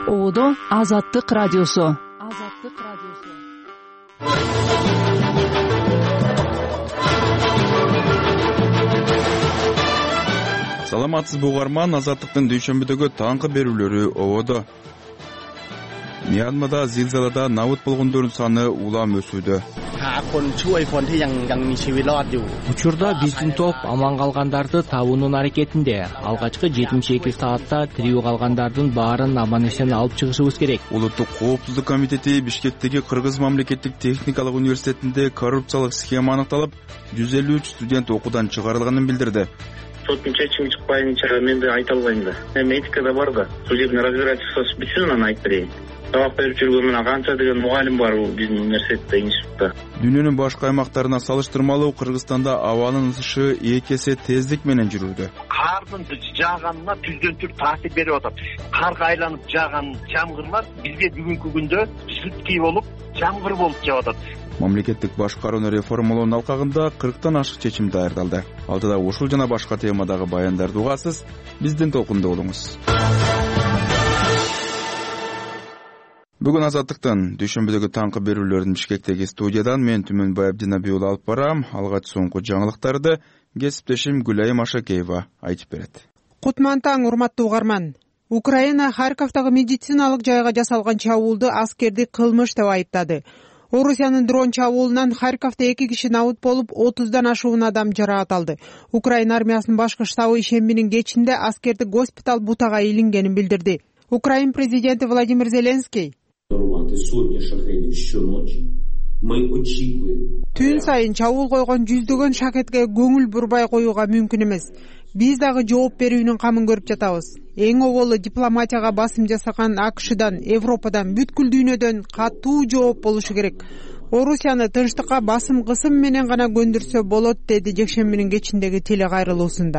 Оодо Азаттык радиосу. Саламатсызбы угарман, Азаттыктын дүйшөмбүдөгү таңкы берүүлөрү ободо. Мьянмада зилзалада набыт болгондордун саны улам өсүүдө. Учурда биздин топ аман калгандарды табуунун аракетинде. Алгачкы 72 саатта тирүү калгандардын баарын аман эсен алып чыгышыбыз керек. Улуттук коопсуздук комитети Бишкектеги Кыргыз мамлекеттик техникалык университетинде коррупциялык схема аныкталып, 153 студент окуудан чыгарылганын билдирди. Соттун чечими чыкпайынча мен да айта албайм да. Эми этикада бар да. Судебный разбирательствосы бүтсүн, анан айтып берейин. Сабак берип жүргөн мына канча деген мугалим бар биздин университетте, институтта. Дүйнөнүн башка аймактарына салыштырмалуу Кыргызстанда абанын ысышы 2 эсе тездик менен жүрүүдө. Кардын жааганына түздөн түр таасир берип атат. Карга айланып жааган жамгырлар бизге бүгүнкү күндө сүткий болуп, жамгыр болуп жаап атат. Мамлекеттик башкарууну реформалоонун алкагында 40тан ашык чечим даярдалды. Алдыда ушул жана башка темадагы баяндарды угасыз, биздин толкунда болуңуз. Бүгүн Азаттыктын дүйшөмбүдөгү таңкы берүүлөрүн Бишкектеги студиядан мен Түмөнбай Абдинабий уулу алып барам. Алгач соңку жаңылыктарды кесиптешим Гүлайым Ашакеева айтып берет. Кутман таң, урматтуу угарман. Украина Харьковдагы медициналык жайга жасалган чабуулду аскердик кылмыш деп айыптады. Орусиянын дрон чабуулунан Харьковдо 2 киши набыт болуп, 30дан ашуун адам жаракат алды. Украина армиясынын башкы штабы ишембинин кечинде аскерди госпиталь бутага илингенин билдирди. Украин президенти Владимир Зеленский түн сайын чабуул койгон жүздөгөн шакетке көңүл бурбай коюуга мүмкүн эмес. Биз дагы жооп берүүнүн камын көрүп жатабыз. Эң оболу дипломатияга басым жасаган АКШдан, Европадан, бүткүл дүйнөдөн катуу жооп болушу керек. Орусияны тынчтыкка басым кысым менен гана көндүрсө болот, деди жекшембинин кечиндеги телекайрылуусунда.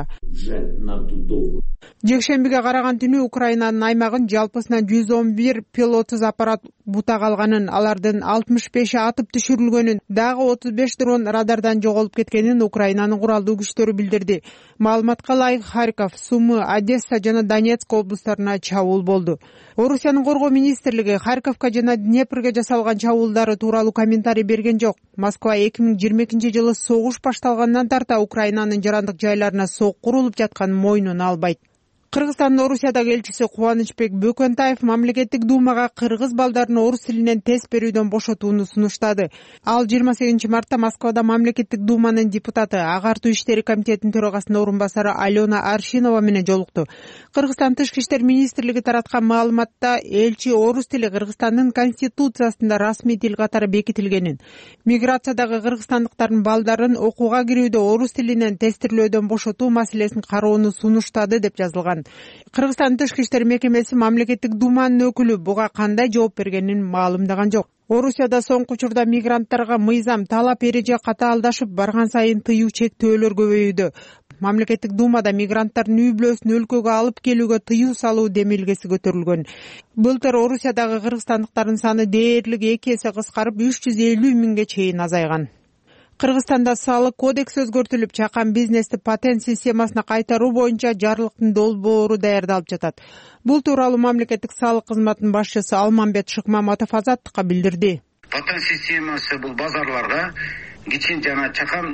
Жекшембиге караган түнү Украинанын аймагын жалпысынан 111 пилотсуз аппарат бутага алганын, алардын 65и атып түшүрүлгөнүн, дагы 35 дрон радардан жоголуп кеткенин Украинанын куралдуу күчтөрү билдирди. Маалыматка ылайык Харьков, Сумы, Одесса жана Донецк облустарына чабуул болду. Орусиянын коргоо министрлиги Харьковка жана Днепрге жасалган чабуулдары тууралуу комментарий берген жок. Москва 2022-жылы согуш башталгандан тарта Украинанын жарандык жайларына сок курулуп жатканын мойнуна албайт. Кыргызстандын Орусиядагы элчиси Кубанычбек Бөкөнтаев мамлекеттик думага кыргыз балдарын орус тилинен тест берүүдөн бошотууну сунуштады. Ал 28 мартта Москвада мамлекеттик думанын депутаты, агартуу иштери комитетинин төрагасынын орун басары Алена Аршинова менен жолукту. Кыргызстан тышкы иштер министрлиги тараткан маалыматта элчи орус тили Кыргызстандын конституциясында расмий тил катары бекитилгенин, миграциядагы кыргызстандыктардын балдарын окууга кирүүдө орус тилинен тестирлөөдөн бошотуу маселесин кароону сунуштады деп жазылган. Кыргызстан тышкы иштер мекемеси мамлекеттик думанын өкүлү буга кандай жооп бергенин маалымдаган жок. Орусияда соңку учурда мигранттарга мыйзам, талап, эреже катаалдашып барган сайын тыюу чектөөлөр көбөйүүдө. Мамлекеттик думада мигранттардын үй-бүлөсүн өлкөгө алып келүүгө тыюу салуу демилгеси көтөрүлгөн. Былтыр Орусиядагы кыргызстандыктардын саны дээрлик 2 эсе кыскарып 350 миңге чейин азайган. Кыргызстанда салык кодекси өзгөртүлүп, чакан бизнести патент системасына кайтаруу боюнча жарлыктын долбоору даярдалып жатат. Бул тууралуу мамлекеттик салык кызматынын башчысы Алмамбет Шыкмаматов Азаттыкка билдирди. Патент системасы бул базарларга, кичин жана чакан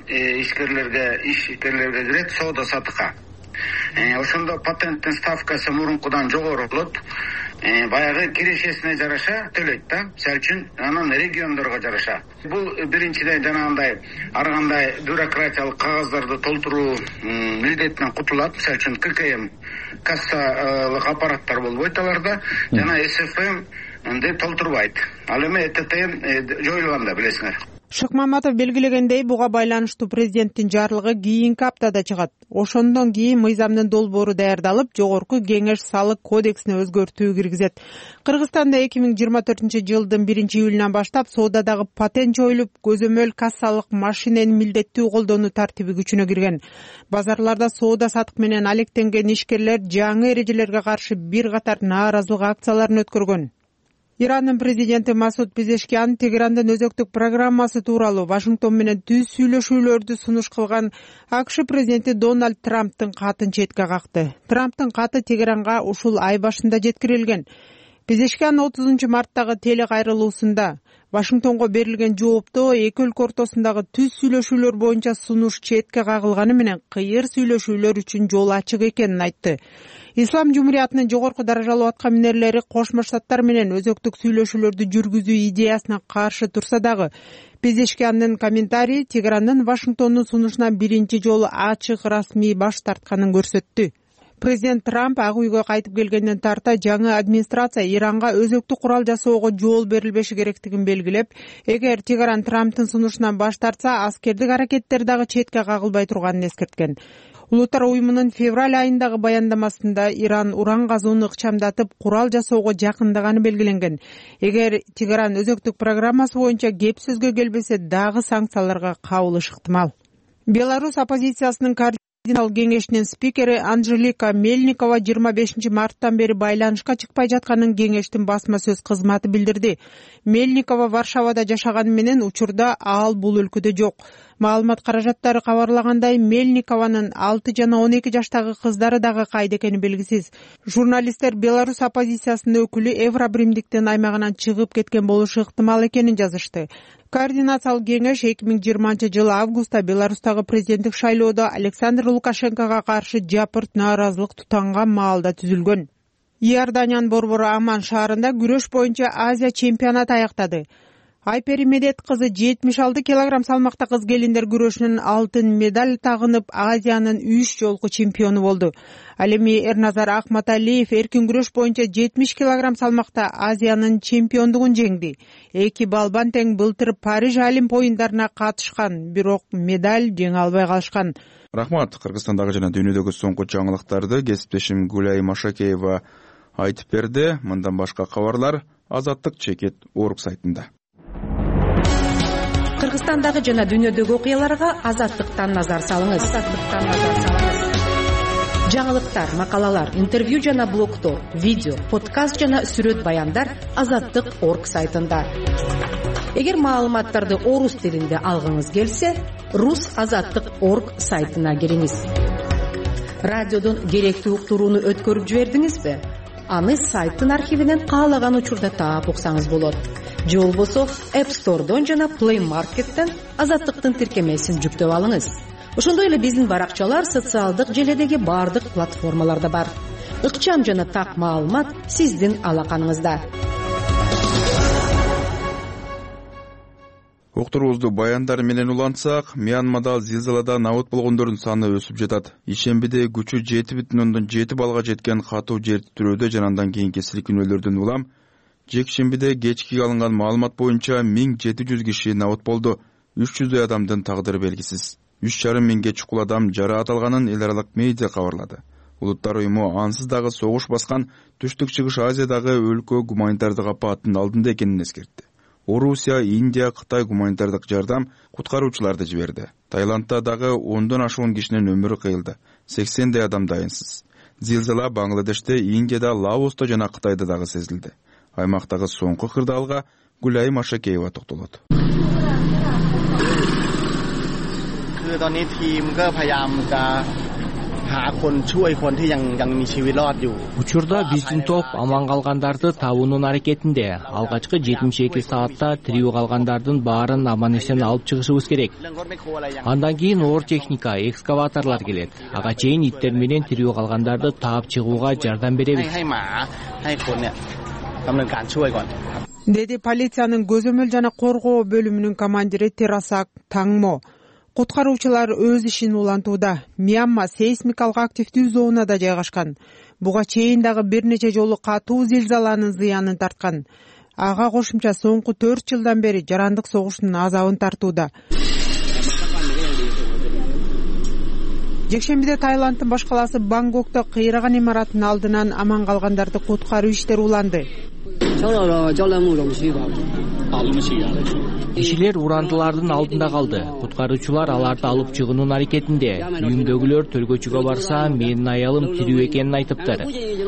ишкерлерге кирет, соода сатыкка. Ошондо патенттин ставкасы мурункудан жогору болот. Баягы кирешесине жараша төлөйт да. Мисалы үчүн анан региондорго жараша. Бул биринчиден жанагындай ар кандай бюрократиялык кагаздарды толтуруу милдетинен кутулат. Мисалы үчүн ККМ кассалык аппараттар болбойт аларда, жана СФМ ынды толтурбайт. Ал эми ТТМ жоюлган да, билесиңер. Шыкмаматов белгилегендей, буга байланыштуу президенттин жарлыгы кийинки аптада чыгат. Ошондон кийин мыйзамдын долбоору даярдалып, жогорку кеңеш салык кодексине өзгөртүү киргизет. Кыргызстанда 2024-жылдын 1-июлунан баштап соодадагы патент жоюлуп, көзөмөл кассалык машинени милдеттүү колдонуу тартиби күчүнө кирген. Базарларда соода сатык менен алектенген ишкерлер жаңы эрежелерге каршы бир катар нааразылык акцияларын өткөргөн. Ирандын президенти Масуд Пезешкиан Тегерандын өзөктүк программасы тууралуу Вашингтон менен түз сүйлөшүүлөрдү сунуш кылган АКШ президенти Дональд Трамптын катын четке какты. Трамптын каты Тегеранга ушул ай башында жеткирилген. Пезешкиан 30 марттагы теле кайрылуусунда Вашингтонго берилген жоопто эки өлкө ортосундагы түз сүйлөшүүлөр боюнча сунуш четке кагылганы менен кыйыр сүйлөшүүлөр үчүн жол ачык экенин айтты. Ислам жумуриятынын жогорку даражалуу аткаминерлери Кошмо Штаттар менен өзөктүк сүйлөшүүлөрдү жүргүзүү идеясына каршы турса дагы, Пезешкиандын комментарии Тегерандын Вашингтондун сунушунан биринчи жолу ачык расмий баш тартканын көрсөттү. Президент Трамп ак үйгө кайтып келгенден тарта жаңы администрация Иранга өзөктүк курал жасоого жол берилбеши керектигин белгилеп, эгер Тегеран Трамптын сунушунан баш тартса, аскердик аракеттер дагы четке кагылбай турганын эскерткен. Улуттар уюмунун февраль айындагы баяндамасында Иран уран казууну ыкчамдатып, курал жасоого жакындаганы белгиленген. Эгер Тегеран өзөктүк программасы боюнча кеп сөзгө келбесе, дагы санкцияларга кабылыш ыктымал. Беларусь оппозициясынын кеңешинин спикери Анжелика Мельникова 25 марттан бери байланышка чыкпай жатканын кеңештин басма сөз кызматы билдирди. Мельникова Варшавада жашаганы менен учурда ал бул өлкөдө жок. Маалымат каражаттары кабарлагандай, Мельникованын 6 жана 12 жаштагы кыздары дагы кайда экени белгисиз. Журналисттер Беларусь оппозициясынын өкүлү Евробримдиктин аймагынан чыгып кеткен болушу ыктымал экенин жазышты. Координациялык кеңеш 2020 жылы августта Беларустагы президенттик шайлоодо Александр Лукашенкого каршы жапырт нааразылык тутанган маалда түзүлгөн. Иорданиянын борбору Аман шаарында күрөш боюнча Азия чемпионаты аяктады. Айпери Медет кызы 76 килограмм салмакта кыз келиндер күрөшүнүн алтын медаль тагынып, Азиянын 3 жолку чемпиону болду. Ал эми Эрназар Акматалиев эркин күрөш боюнча 70 килограмм салмакта Азиянын чемпиондугун жеңди. Эки балбан тең былтыр Париж Олимп оюндарына катышкан, бирок медаль жеңе албай калышкан. Рахмат. Кыргызстандагы жана дүйнөдөгү соңку жаңылыктарды кесиптешим Гүлай Машакеева айтып берди. Мындан башка кабарлар Азаттык чекит орг сайтында. Кыргызстандагы жана дүйнөдөгү окуяларга Азаттыктан назар салыңыз. Жаңылыктар, макалалар, интервью жана блогдор, видео, подкаст жана сүрөт баяндар Азаттык орг сайтында. Эгер маалыматтарды орус тилинде алгыңыз келсе, Рус-Азаттык орг сайтына кириңиз. Радиодон керектүү уктурууну өткөрүп жибердиңизби? Аны сайттын архивинен каалаган учурда таап уксаңыз болот. Же болбосо App Store'дон жана Play Market'тен Азаттыктын тиркемесин жүктөп алыңыз. Ошондой эле биздин баракчалар социалдык желедеги бардык платформаларда бар. Ыкчам жана так маалымат сиздин алаканыңызда. Уктуруубузду баяндар менен улантсак, Мьянмада зилзаладан абат болгондордун саны өсүп жатат. Ишембиде күчү 7,7 балга жеткен катуу жер титирөөдө жана андан кийинки силкинүүлөрдөн улам жекшембиде кечки алынган маалымат боюнча 1700 киши абат болду. 300 адамдын тагдыры белгисиз. 3,5 миңге чукул адам жараат алганын эл аралык медиа кабарлады. Улуттар уюму ансыз дагы согуш баскан Түштүк Чыгыш Азиядагы өлкө гуманитардык апаттын алдында экенин эскертти. Орусия, Индия, Кытай гуманитардык жардам куткаруучуларды жиберди. Таиландда дагы 10дон ашуун кишинин өмүрү кыйылды. 80 адам дайынсыз. Зилзала Бангладеште, Индияда, Лаоста жана Кытайда дагы сезилди. Аймактагы соңку кырдаалга Гүлай Машакеева токтолот. Учурда биздин топ аман калгандарды табуунун аракетинде. Алгачкы 72 саатта тирүү калгандардын баарын аман эсен алып чыгышыбыз керек. Андан кийин оор техника, экскаваторлор келет. Ага чейин иттер менен тирүү калгандарды таап чыгууга жардам беребиз. Деди полициянын көзөмөл жана коргоо бөлүмүнүн командири Терасак Таңмо. Куткаруучулар өз ишин улантууда. Мьянма сейсмикалык активдүү зонада жайгашкан. Буга чейин дагы бир нече жолу катуу зилзаланын зыянын тарткан. Ага кошумча соңку 4 жылдан бери жарандык согуштун азабын тартууда. Жекшембиде Таиланддын баш калаасы Бангкокто кыйраган имараттын алдынан аман калгандарды куткаруу иштери уланды. Кишилер урандылардын алдында калды. Куткаруучулар аларды алып чыгуунун аракетинде. Үйүмдөгүлөр төлгөчүгө барса, менин аялым тирүү экенин айтыптыр.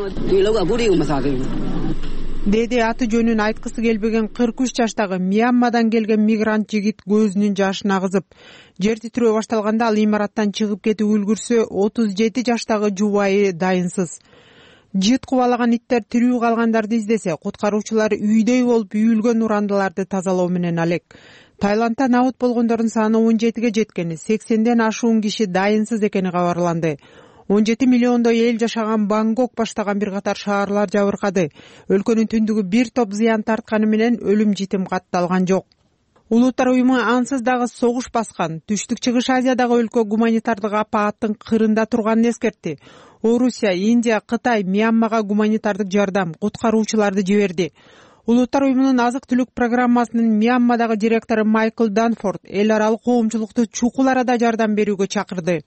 Деди аты жөнүн айткысы келбеген 43 жаштагы Мьянмадан келген мигрант жигит көзүнүн жашын агызып, жер титирөө башталганда ал имараттан чыгып кетип үлгүрсө, 37 жаштагы жубайы дайынсыз. Жыт кубалаган иттер тирүү калгандарды издесе, куткаруучулар үйдөй болуп үйүлгөн урандыларды тазалоо менен алек. Таиландда набыт болгондордун саны 17ге жеткени, 80ден ашуун киши дайынсыз экени кабарланды. 17 миллиондой эл жашаган Бангкок баштаган бир катар шаарлар жабыркады. Өлкөнүн түндүгү бир топ зыян тартканы менен өлүм житим катталган жок. Улуттар уюму ансыз дагы согуш баскан Түштүк Чыгыш Азиядагы өлкө гуманитардык апааттын кырында турганын эскертти. Орусия, Индия, Кытай Мьянмага гуманитардык жардам, куткаруучуларды жиберди. Улуттар уюмунун азык-түлүк программасынын Мьянмадагы директору Майкл Данфорд эл аралык коомчулукту чукул арада жардам берүүгө чакырды.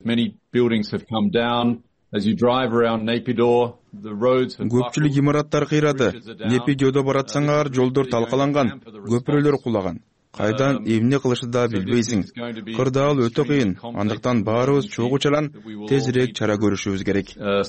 Көпчүлүк имараттар кыйрады. Непидиодо баратсаңар жолдор талкаланган, көпүрөлөр кулаган. Кайдан эмне кылышты да билбейсиң. Кырдаал өтө кыйын. Андыктан баарыбыз чогуу чалан тезирээк чара көрүшүбүз керек.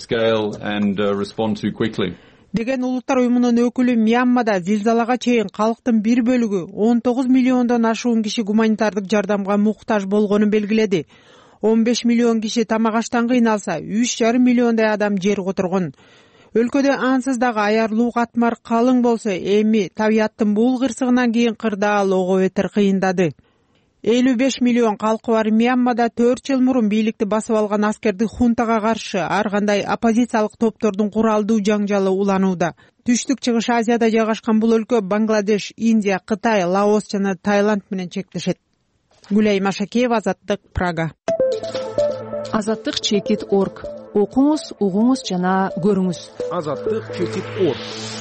Деген Улуттар уюмунун өкүлү Мьянмада зилзалага чейин калктын бир бөлүгү 19 миллиондон ашуун киши гуманитардык жардамга муктаж болгонун белгиледи. 15 миллион киши тамак аштан кыйналса, 3,5 миллиондой адам жер которгон. Өлкөдө ансыз дагы аярлуу катмар калың болсо, эми табияттын бул кырсыгынан кийин кырдаал ого бетер кыйындады. 55 миллион калкы бар Мьянмада 4 жыл мурун бийликти басып алган аскердик хунтага каршы ар кандай оппозициялык топтордун куралдуу жаңжалы уланууда. Түштүк Чыгыш Азияда жайгашкан бул өлкө Бангладеш, Индия, Кытай, Лаос жана Таиланд менен чектешет. Гүлай Машакеева, Азаттык, Прага. Азаттык.org. Окуңуз, угуңуз жана көрүңүз. Азаттык.org.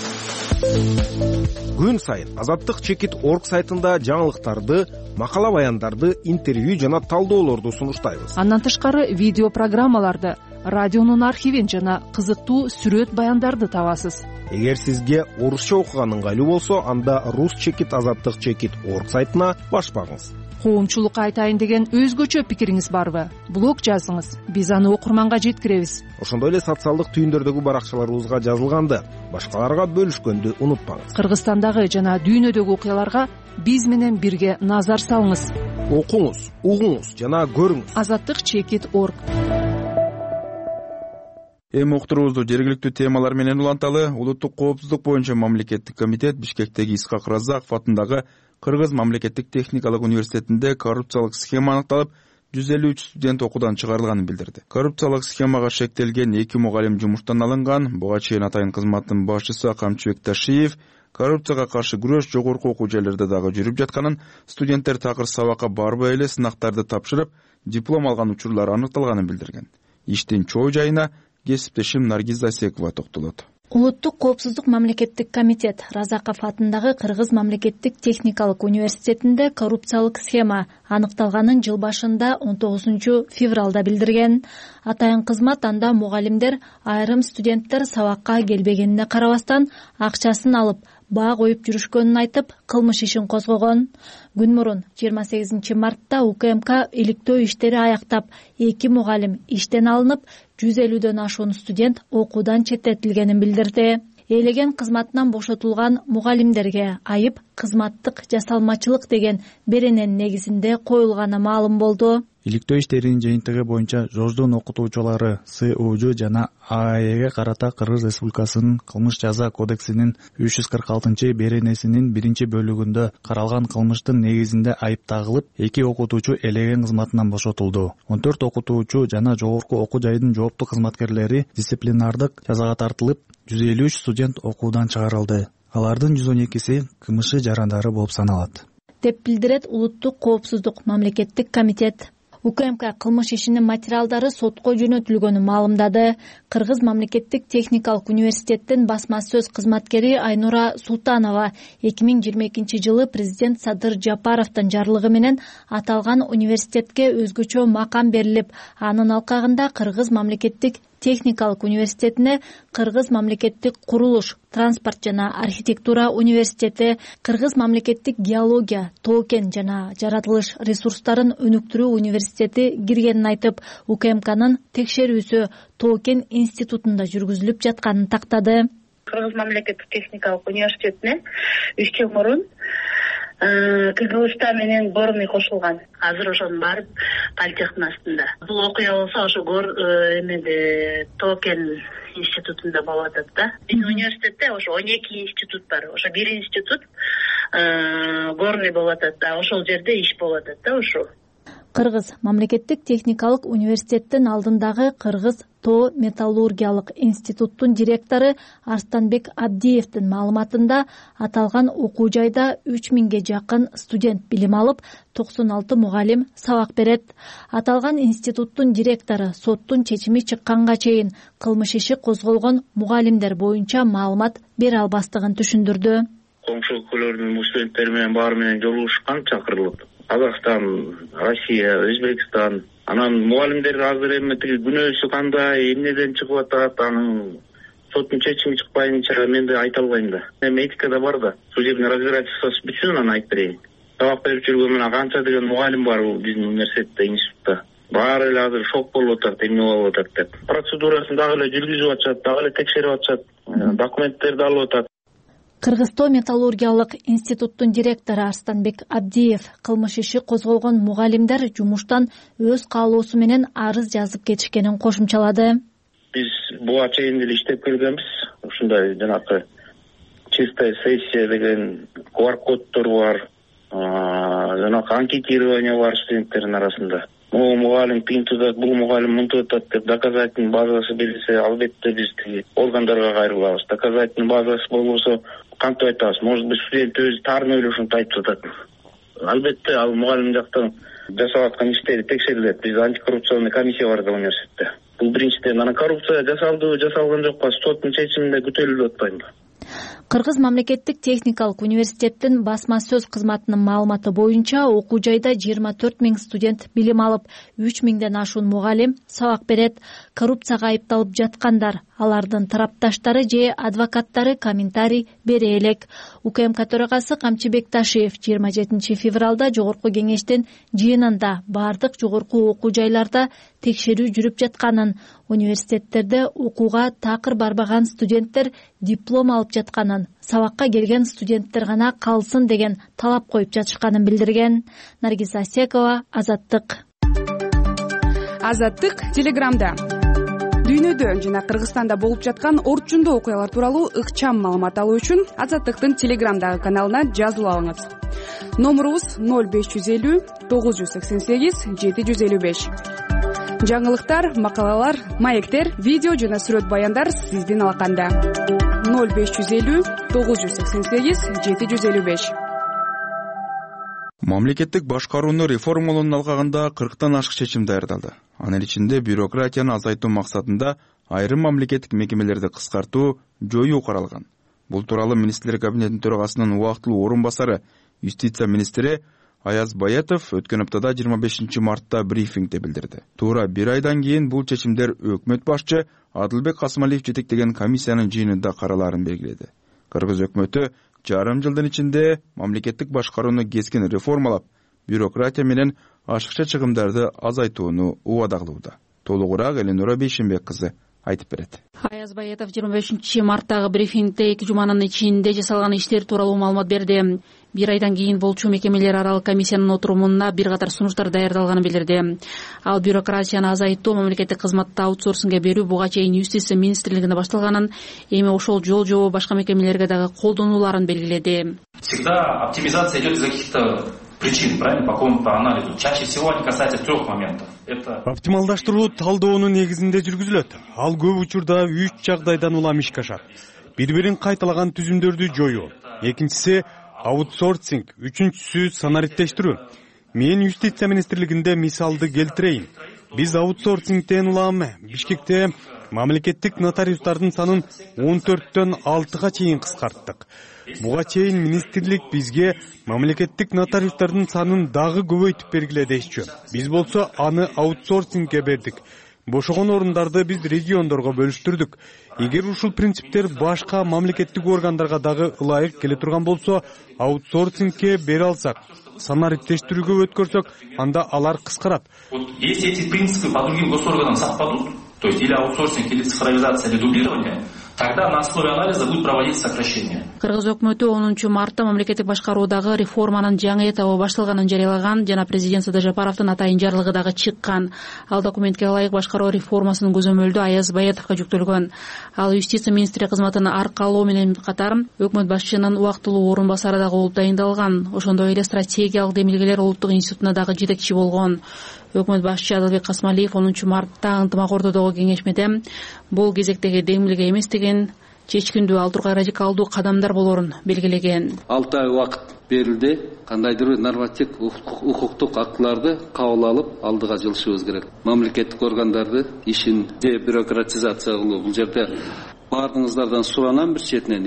Күн сайын Азаттык.org сайтында жаңылыктарды, макала баяндарды, интервью жана талдоолорду сунуштайбыз. Андан тышкары видео программаларды, радионун архивин жана кызыктуу сүрөт баяндарды табасыз. Эгер сизге орусча окуган ыңгайлуу болсо, анда Rus.Azаттык.org сайтына башпагыңыз. Коомчулукка айтайын деген өзгөчө пикириңиз барбы? Блог жазыңыз, биз аны окурманга жеткиребиз. Ошондой эле социалдык түйүндөрдөгү баракчаларыбызга жазылганды башкаларга бөлүшкөндү унутпаңыз. Кыргызстандагы жана дүйнөдөгү окуяларга биз менен бирге назар салыңыз. Окуңуз, угуңуз жана көрүңүз. Azаттык.org. Эми уктуруубузду жергиликтүү темалар менен уланталы. Улуттук коопсуздук боюнча мамлекеттик комитет Бишкектеги Исхак Разаков атындагы Кыргыз мамлекеттик техникалык университетинде коррупциялык схема аныкталып, 153 студент окуудан чыгарылганын билдирди. Коррупциялык схемага шектелген 2 мугалим жумуштан алынган. Буга чейин атайын кызматтын башчысы Камчыбек Ташиев коррупцияга каршы күрөш жогорку окуу жайларда дагы жүрүп жатканын, студенттер такыр сабакка барбай эле сынактарды тапшырып, диплом алган учурлар аныкталганын билдирген. Иштин чоо жайына кесиптешим Наргиз Засекова токтолот. Улуттук коопсуздук мамлекеттик комитет Разаков атындагы Кыргыз мамлекеттик техникалык университетинде коррупциялык схема аныкталганын жыл башында 19 февралда билдирген. Атайын кызмат анда мугалимдер айрым студенттер сабакка келбегенине карабастан акчасын алып баа коюп жүрүшкөнүн айтып, кылмыш ишин козгогон. Күн мурун 28 мартта УКМК иликтөө иштери аяктап, 2 мугалим иштен алынып, 150дөн ашуун студент окуудан четтетилгенин билдирди. Ээлеген кызматынан бошотулган мугалимдерге айып кызматтык жасалмачылык деген берененин негизинде коюлганы маалым болду. Иликтөө иштеринин жыйынтыгы боюнча ЖОЖдун окутуучулары СУЖ жана АЭге карата Кыргыз Республикасынын кылмыш жаза кодексинин 346 беренесинин 1 бөлүгүндө каралган кылмыштын негизинде айып тагылып, 2 окутуучу элеген кызматынан бошотулду. 14 окутуучу жана жогорку окуу жайдын жооптуу кызматкерлери дисциплинардык жазага тартылып, 153 студент окуудан чыгарылды. Алардын 112си КМШ жарандары болуп саналат, деп билдирет Улуттук коопсуздук мамлекеттик комитет. УКМК кылмыш ишинин материалдары сотко жөнөтүлгөнүн маалымдады. Кыргыз мамлекеттик техникалык университеттин басма сөз кызматкери Айнура Султанова 2022 жылы президент Садыр Жапаровдун жарлыгы менен аталган университетке өзгөчө макам берилип, анын алкагында Кыргыз мамлекеттик техникалык университетине Кыргыз мамлекеттик курулуш, транспорт жана архитектура университети, Кыргыз мамлекеттик геология, тоо-кен жана жаратылыш ресурстарын өнүктүрүү университети киргенин айтып, УКМКнын текшерүүсү тоо-кен институтунда жүргүзүлүп жатканын тактады. Кыргыз мамлекеттик техникалык университетине 3 жыл мурун КГУшта менен Горный кошулган. Азыр ошонун барып политехтин астында. Бул окуя болсо ошо эмеде Токен институтунда болуп атат да. Биздин университетте ошо 12 институт бар. Ошо бир институт Горный болуп атат да. Ошол жерде иш болуп атат да ошо. Кыргыз мамлекеттик техникалык университеттин алдындагы Кыргыз тоо металлургиялык институттун директору Арстанбек Абдиевдин маалыматында аталган окуу жайда 3000ге жакын студент билим алып, 96 мугалим сабак берет. Аталган институттун директору соттун чечими чыкканга чейин кылмыш иши козголгон мугалимдер боюнча маалымат бере албастыгын түшүндүрдү. Коңшу өлкөлөрдүн студенттери менен баары менен жолугушкан, чакырылып. Казакстан, Россия, Өзбекстан. Анан мугалимдер азыр эми тиги күнөөсү кандай, эмнеден чыгып атат, анын соттун чечими чыкпайынча мен да айта албайм да. Эми этикада бар да. Судебный разбирательствосы бүтсүн, анан айтып берейин. Сабак берип жүргөн мына канча деген мугалим бар биздин университетте, институтта. Баары эле азыр шок болуп атат, эмне болуп атат деп. Процедурасын дагы эле жүргүзүп атышат, дагы эле текшерип атышат, документтерди алып атат. Кыргыз тоо металлургиялык институттун директору Арстанбек Абдиев кылмыш иши козголгон мугалимдер жумуштан өз каалоосу менен арыз жазып кетишкенин кошумчалады. Биз буга чейин деле иштеп келгенбиз. Ушундай жанакы чистая сессия деген QR-коддор бар, жанакы анкетирование бар студенттердин арасында. Могу мугалим тыйынтып, бул мугалим мынтып атат деп доказательный базасы берилсе, албетте биз органдарга кайрылабыз. Доказательный базасы болбосо кантип айтабыз? Может быть, студент өзү таарынып эле ушинтип айтып атат. Албетте ал мугалим жактан жасап аткан иштери текшерилет. Биз антикоррупционный комиссия бар да университетте. Бул биринчиден, анан коррупция жасалдыбы, жасалган жокпу, соттун чечиминде күтөлүп атпайбы? Кыргыз мамлекеттик техникалык университеттин басма сөз кызматынын маалыматы боюнча окуу жайда 24 000 студент билим алып, 3000ден ашуун мугалим сабак берет. Коррупцияга айыпталып жаткандар, алардын тарапташтары же адвокаттары комментарий бере элек. УКМК төрагасы Камчыбек Ташиев 27 февралда жогорку кеңештин жыйынында бардык жогорку окуу жайларда текшерүү жүрүп жатканын, университеттерде окууга такыр барбаган студенттер диплом алып жатканын, сабакка келген студенттер гана калсын деген талап коюп жатышканын билдирген. Наргиз Асекова, Азаттык. Азаттык Телеграмда. Дүйнөдө жана Кыргызстанда болуп жаткан орчундуу окуялар тууралуу ыкчам маалымат алуу үчүн Азаттыктын Телеграмдагы каналына жазылып алыңыз. Номурубуз 0550 988 755. Жаңылыктар, макалалар, маектер, видео жана сүрөт баяндар сиздин алаканда. 0550 988 755. Мамлекеттик башкарууну реформалоонун алгагында 40тан ашык чечим даярдалды. Анын ичинде бюрократияны азайтуу максатында айрым мамлекеттик мекемелерди кыскартуу, жоюу каралган. Бул тууралуу министрлер кабинетинин төрагасынын убактылуу орун басары, юстиция министри Аяз Баятов өткөн аптада 25 мартта брифингде билдирди. Туура бир айдан кийин бул чечимдер өкмөт башчы Адылбек Касымалиев жетектеген комиссиянын жыйынында каралаарын белгиледи. Кыргыз өкмөтү жарым жылдын ичинде мамлекеттик башкарууну кескин реформалап, бюрократия менен ашыкча чыгымдарды азайтууну убада кылууда. Толугураак Эленора Бейшенбек кызы айтып берет. Аяз Баятов 25 марттагы брифингде 2 жуманын ичинде жасалган иштер тууралуу маалымат берди. Бир айдан кийин болчу мекемелер аралык комиссиянын отурумунда бир катар сунуштар даярдалганын билдирди. Ал бюрократияны азайтуу, мамлекеттик кызматты аутсорсингге берүү буга чейин юстиция министрлигинде башталганын, эми ошол жол жобо башка мекемелерге дагы колдонуларын белгиледи. Всегда оптимизация идет из каких-то причин, правильно, по какому-то анализу. Чаще всего они касаются 3 моментов. Оптималдаштыруу талдоонун негизинде жүргүзүлөт. Ал көп учурда 3 жагдайдан улам ишке ашат. Бири-бирин кайталаган түзүмдөрдү жоюу. Экинчиси аутсорсинг, үчүнчүсү санариттештирүү. Мен юстиция министрлигинде мисалды келтирейин. Биз аутсорсингден улам Бишкекте мамлекеттик нотариустардын санын 14төн 6га чейин кыскарттык. Буга чейин министрлик бизге мамлекеттик нотариустардын санын дагы көбөйтүп бергиле дешчү. Биз болсо аны аутсорсингге бердик. Бошогон орундарды биз региондорго бөлүштүрдүк. Эгер ушул принциптер башка мамлекеттик органдарга дагы ылайык келе турган болсо, аутсорсингге бере алсак, санариттештирүүгө өткөрсөк, анда алар кыскарат. Если эти принципы по другим госорганам совпадут, то есть или аутсорсинг, или цифровизация, или дублирование, тогда на основе анализа будет проводиться сокращение. Кыргыз өкмөтү 10 мартта мамлекеттик башкаруудагы реформанын жаңы этабы башталганын жарыялаган жана президент Садыр Жапаровдун атайын жарлыгы дагы чыккан. Ал документке ылайык башкаруу реформасынын көзөмөлдү Аяз Баятовго жүктөлгөн. Ал юстиция министри кызматын аркалоо менен катар өкмөт башчынын убактылуу орун басары дагы болуп дайындалган. Ошондой эле стратегиялык демилгелер улуттук институтуна дагы жетекчи болгон. Өкмөт башчы Адылбек Касмалиев 10 мартта ынтымак ордодогу кеңешмеде бул кезектеги демилге эмес деген чечкиндүү ал тургай радикалдуу кадамдар болорун белгилеген. 6 ай убакыт берилди. Кандайдыр бир нормативдик укуктук актыларды кабыл алып алдыга жылышыбыз керек. Мамлекеттик органдарды ишин бюрократизация кылуу. Бул жерде баардыгыңыздардан суранам бир четинен.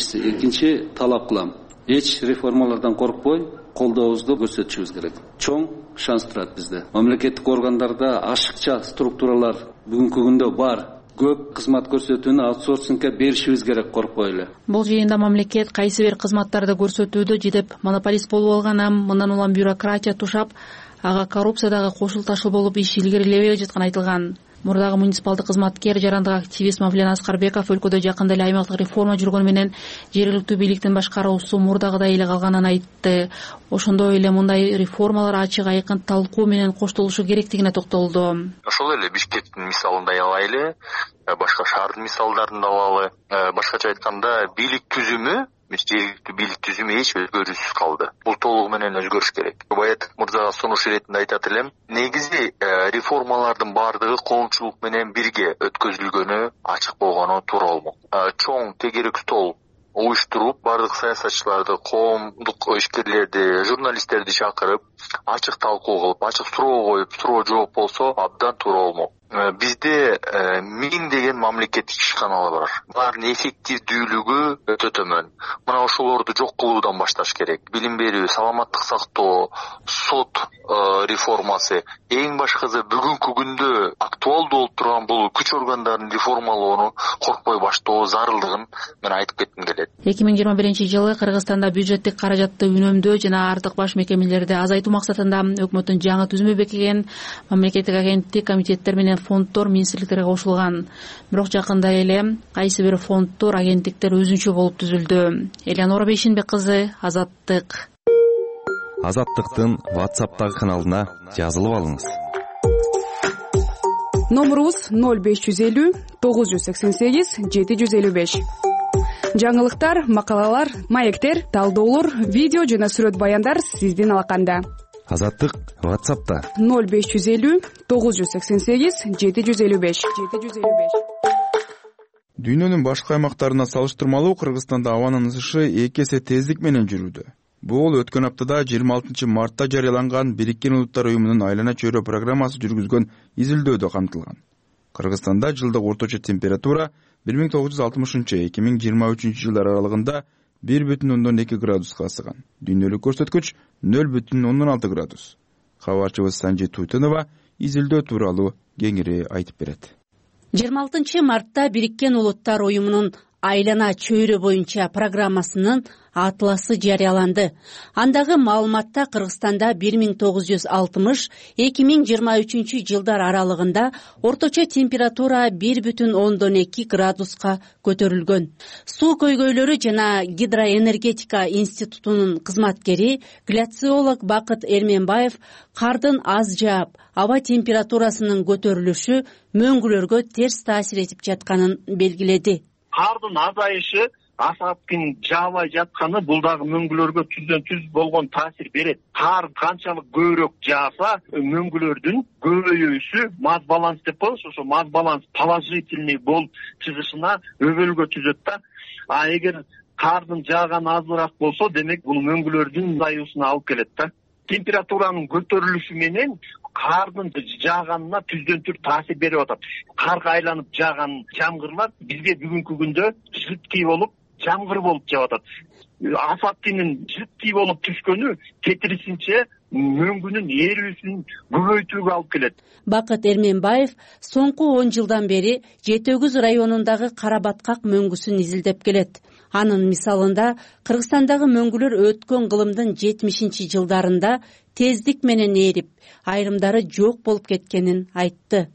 Экинчи талап кылам. Эч реформалардан коркпой колдообузду көрсөтүшүбүз керек. Чоң шанс турат бизде. Мамлекеттик органдарда ашыкча структуралар бүгүнкү күндө бар. Көп кызмат көрсөтүүнү аутсорсингке беришибиз керек коркпой эле. Бул жыйында мамлекет кайсы бир кызматтарды көрсөтүүдө жедеп монополист болуп алган, мындан улам бюрократия тушап, ага коррупциядагы кошул ташыл болуп иш илгерилебей жатканы айтылган. Мурдагы муниципалдык кызматкер, жарандык активист Мавлен Аскарбеков өлкөдө жакында эле аймактык реформа жүргөнү менен жергиликтүү бийликтин башкаруусу мурдагыдай эле калганын айтты. Ошондой эле мындай реформалар ачык айкын талкуу менен коштолушу керектигине токтолду. Ошол эле Бишкектин мисалын да алайлы, башка шаардын мисалдарын да алалы. Башкача айтканда бийлик түзүмү жергиликтүү бийлик түзүмү эч өзгөрүүсүз калды. Бул толугу менен өзгөрүш керек. Баятов мырзага сунуш иретинде айтат элем, негизи реформалардын баардыгы коомчулук менен бирге өткөзүлгөнү, ачык болгону туура болмок. Чоң тегерек стол уюштуруп, баардык саясатчыларды, коомдук ишкерлерди, журналисттерди чакырып, ачык талкуу кылып, ачык суроо коюп, суроо жооп болсо абдан туура болмок. Бизде 1000 деген мамлекеттик ишканалар бар. Булардын эффективдүүлүгү өтө төмөн. Мына ошолорду жок кылуудан башташ керек. Билим берүү, саламаттык сактоо, сот реформасы, эң башкысы бүгүнкү күндө актуалдуу болуп турган бул күч органдарын реформалоону коркпой баштоо зарылдыгын мен айтып кетким келет. 2021-жылы Кыргызстанда бюджеттик каражатты үнөмдөө жана артык баш мекемелерди азайтуу максатында өкмөттүн жаңы түзүмү бекиген мамлекеттик агенттик, комитеттер менен фонддор министрликтерге кошулган. Бирок жакында эле кайсы бир фонддор, агенттиктер өзүнчө болуп түзүлдү. Элеонора Бейшенбек кызы, Азаттык. Азаттыктын WhatsApp'тагы каналына жазылып алыңыз. Номерубуз 0550 988 755. Жаңылыктар, макалалар, маектер, талдоолор, видео жана сүрөт баяндар сиздин алаканда. Азаттык WhatsApp'та 0550 988 755. Дүйнөнүн башка аймактарына салыштырмалуу Кыргызстанда абанын ысышы 2 эсе тездик менен жүрүүдө. Бул өткөн аптада 26 мартта жарыяланган Бириккен Улуттар уюмунун айлана чөйрө программасы жүргүзгөн изилдөөдө камтылган. Кыргызстанда жылдык орточо температура 1960-2023 жылдар аралыгында 1,2 градуска ысыган. Дүйнөлүк көрсөткүч 0,6 градус. Кабарчыбыз Санжи Туйтунова изилдөө тууралуу кеңири айтып берет. 26 мартта Бириккен Улуттар уюмунун айлана чөйрө боюнча программасынын атласы жарыяланды. Андагы маалыматта Кыргызстанда 1960-2023 жылдар аралыгында орточо температура 1,2 градуска көтөрүлгөн. Суу көйгөйлөрү жана гидроэнергетика институтунун кызматкери гляциолог Бакыт Эрменбаев кардын аз жаап, аба температурасынын көтөрүлүшү мөңгүлөргө терс таасир этип жатканын белгиледи. Кардын азайышы, асаптын жаабай жатканы бул дагы мөңгүлөргө түздөн түз болгон таасир берет. Кар канчалык көбүрөөк жааса, мөңгүлөрдүн көбөйүүсү маз баланс деп коебуз, ошо маз баланс положительный болуп чыгышына өбөлгө түзөт да. А эгер кардын жааганы азыраак болсо, демек бул мөңгүлөрдүн азаюусуна алып келет да. Температуранын көтөрүлүшү менен кардын жааганына түздөн түз таасир берип атат. Карга айланып жааган жамгырлар бизге бүгүнкү күндө жыткый болуп, жамгыр болуп жаап атат. Асфальттын жыткый болуп түшкөнү кетирисинче мөңгүнүн эрүүсүн көбөйтүүгө алып келет. Бакыт Эрменбаев соңку 10 жылдан бери Жети Өгүз районундагы Карабаткак мөңгүсүн изилдеп келет. Анын мисалында Кыргызстандагы мөңгүлөр өткөн кылымдын 70 жылдарында тездик менен ээрип, айрымдары жок болуп кеткенин айтты.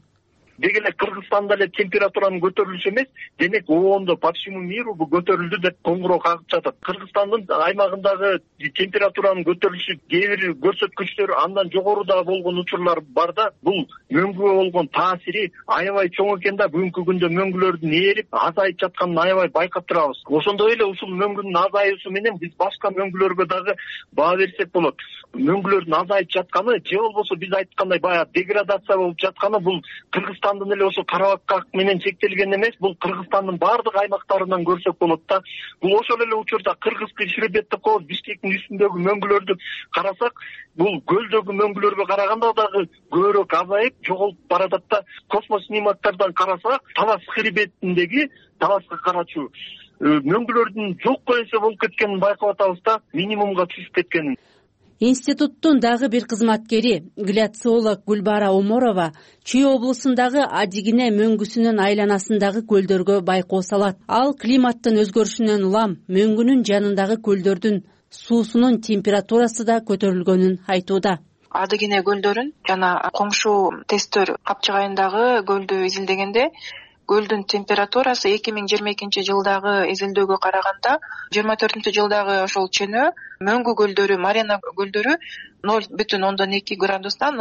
деги эле Кыргызстанда эле температуранын көтөрүлүшү эмес, демек оондо по всему миру бул көтөрүлдү деп коңгуроо кагып жатат. Кыргызстандын аймагындагы температуранын көтөрүлүшү кээ бир көрсөткүчтөр андан жогору да болгон учурлар бар да, бул мөңгүгө болгон таасири аябай чоң экен да, бүгүнкү күндө мөңгүлөрдүн ээрип азайып жатканын аябай байкап турабыз. Ошондой эле ушул мөңгүнүн азайуусу менен биз башка мөңгүлөргө дагы баа берсек болот. Мөңгүлөрдүн азайып жатканы же болбосо биз айткандай баягы деградация болуп жатканы бул Кыргызстандын эле ошо Карабакка менен чектелген эмес, бул Кыргызстандын баардык аймактарынан көрсөк болот да. Бул ошол эле учурда Кыргызкы Шербет деп коебуз, Бишкектин үстүндөгү мөңгүлөрдү карасак, бул көлдөгү мөңгүлөргө караганда дагы көбүрөөк азайып жоголуп баратат да. Космос снимоктардан карасак, Талас хребетиндеги Таласка карачу мөңгүлөрдүн жокко эсе болуп кеткенин байкап атабыз да, минимумга түшүп кеткенин. Институттун дагы бир кызматкери, гляциолог Гүлбара Оморова Чүй облусундагы Адигине мөңгүсүнүн айланасындагы көлдөргө байкоо салат. Ал климаттын өзгөрүшүнөн улам мөңгүнүн жанындагы көлдөрдүн суусунун температурасы да көтөрүлгөнүн айтууда. Адыгине көлдөрүн жана коңшу тесттөр Капчыгайындагы көлдү изилдегенде көлдүн температурасы 2022 жылдагы изилдөөгө караганда 24 жылдагы ошол чөнөө мөңгү көлдөрү, Марена көлдөрү 0,2 градустан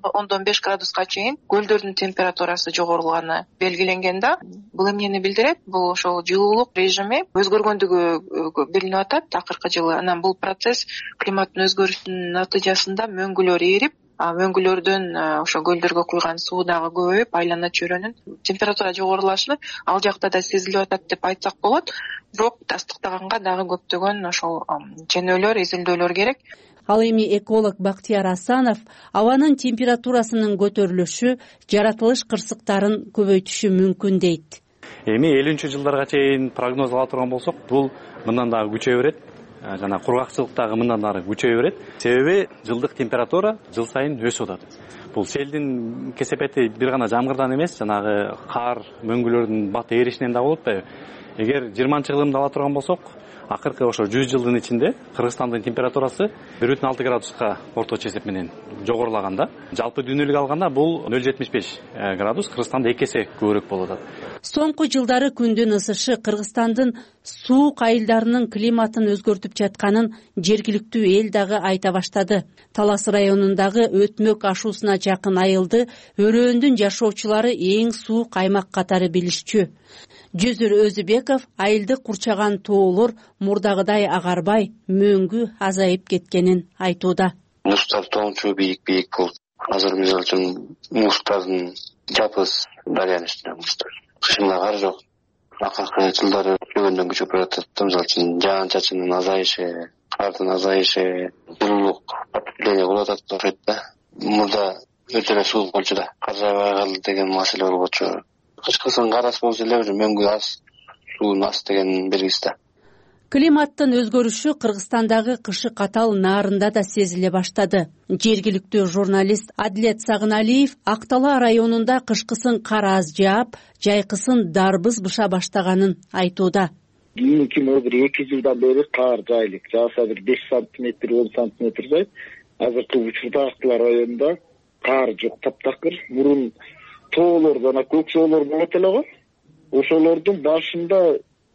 0,5 градуска чейин көлдөрдүн температурасы жогорулганы белгиленген да. Бул эмнени билдирет? Бул ошол жылуулук режими өзгөргөндүгү билинип атат акыркы жылы. Анан бул процесс климаттын өзгөрүшүнүн натыйжасында мөңгүлөр ээрип, мөңгүлөрдүн ошо көлдөргө куйган суу дагы көбөйүп, айлана чөйрөнүн температура жогорулашы ал жакта да сезилип атат деп айтсак болот. Бирок тастыктаганга дагы көптөгөн ошол ченөөлөр, изилдөөлөр керек. Ал эми эколог Бактияр Асанов абанын температурасынын көтөрүлүшү жаратылыш кырсыктарын көбөйтүшү мүмкүн дейт. Эми 50-жылдарга чейин прогноз ала турган болсок, бул мындан дагы күчөйө берет. Жана кургакчылык дагы мындан ары күчөйө берет. Себеби жылдык температура жыл сайын өсүп атат. Бул селдин кесепети бир гана жамгырдан эмес, жанагы кар, мөңгүлөрдүн бат ээришинен да болуп атпайбы? Эгер 20-жылымды ала турган болсок, акыркы ошо 100 жылдын ичинде Кыргызстандын температурасы 1,6 градуска орточо эсеп менен жогорулаган да. Жалпы дүйнөлүк алганда бул 0,75 градус, Кыргызстанда 2 эсе көбүрөөк болуп атат. Соңку жылдары күндүн ысышы Кыргызстандын суук айылдарынын климатын өзгөртүп жатканын жергиликтүү эл дагы айта баштады. Талас районундагы Өтмөк ашуусуна жакын айылды өрөөндүн жашоочулары эң суук аймак катары билишчү. Жөзүр Өзүбеков айылды курчаган тоолор мурдагыдай агарбай, мөңгү азайып кеткенин айтууда. Мустар тоончу бийик болуп, азыр мисалы үчүн мустардын жапыз дарыянын үстүнө мустар. Кышында кар жок. Акыркы жылдары күчөгөндөн күчөп баратат. Мисалы үчүн жаан-чачындын азайышы, кардын азайышы, жылуулук потепление болуп атат окшойт да. Мурда өтө эле суук болчу да, кар жаабай калды деген маселе болчу. Кышкысын кар ас болсо эле мөңгү аз, суун аз деген белгиси да. Климаттын өзгөрүшү Кыргызстандагы кышы катал наарында да сезиле баштады. Жергиликтүү журналист Адилет Сагыналиев Актала районунда кышкысын кар аз жаап, жайкысын дарбыз быша баштаганын айтууда. Кийинки бир 2 жылдан бери кар жайлык, жааса бир 5 сантиметр, 10 сантиметр жайып, азыркы учурда Актала районунда кар жок, таптакыр. Мурун тоолор жана көк соолор болот эле го. Ошолордун башында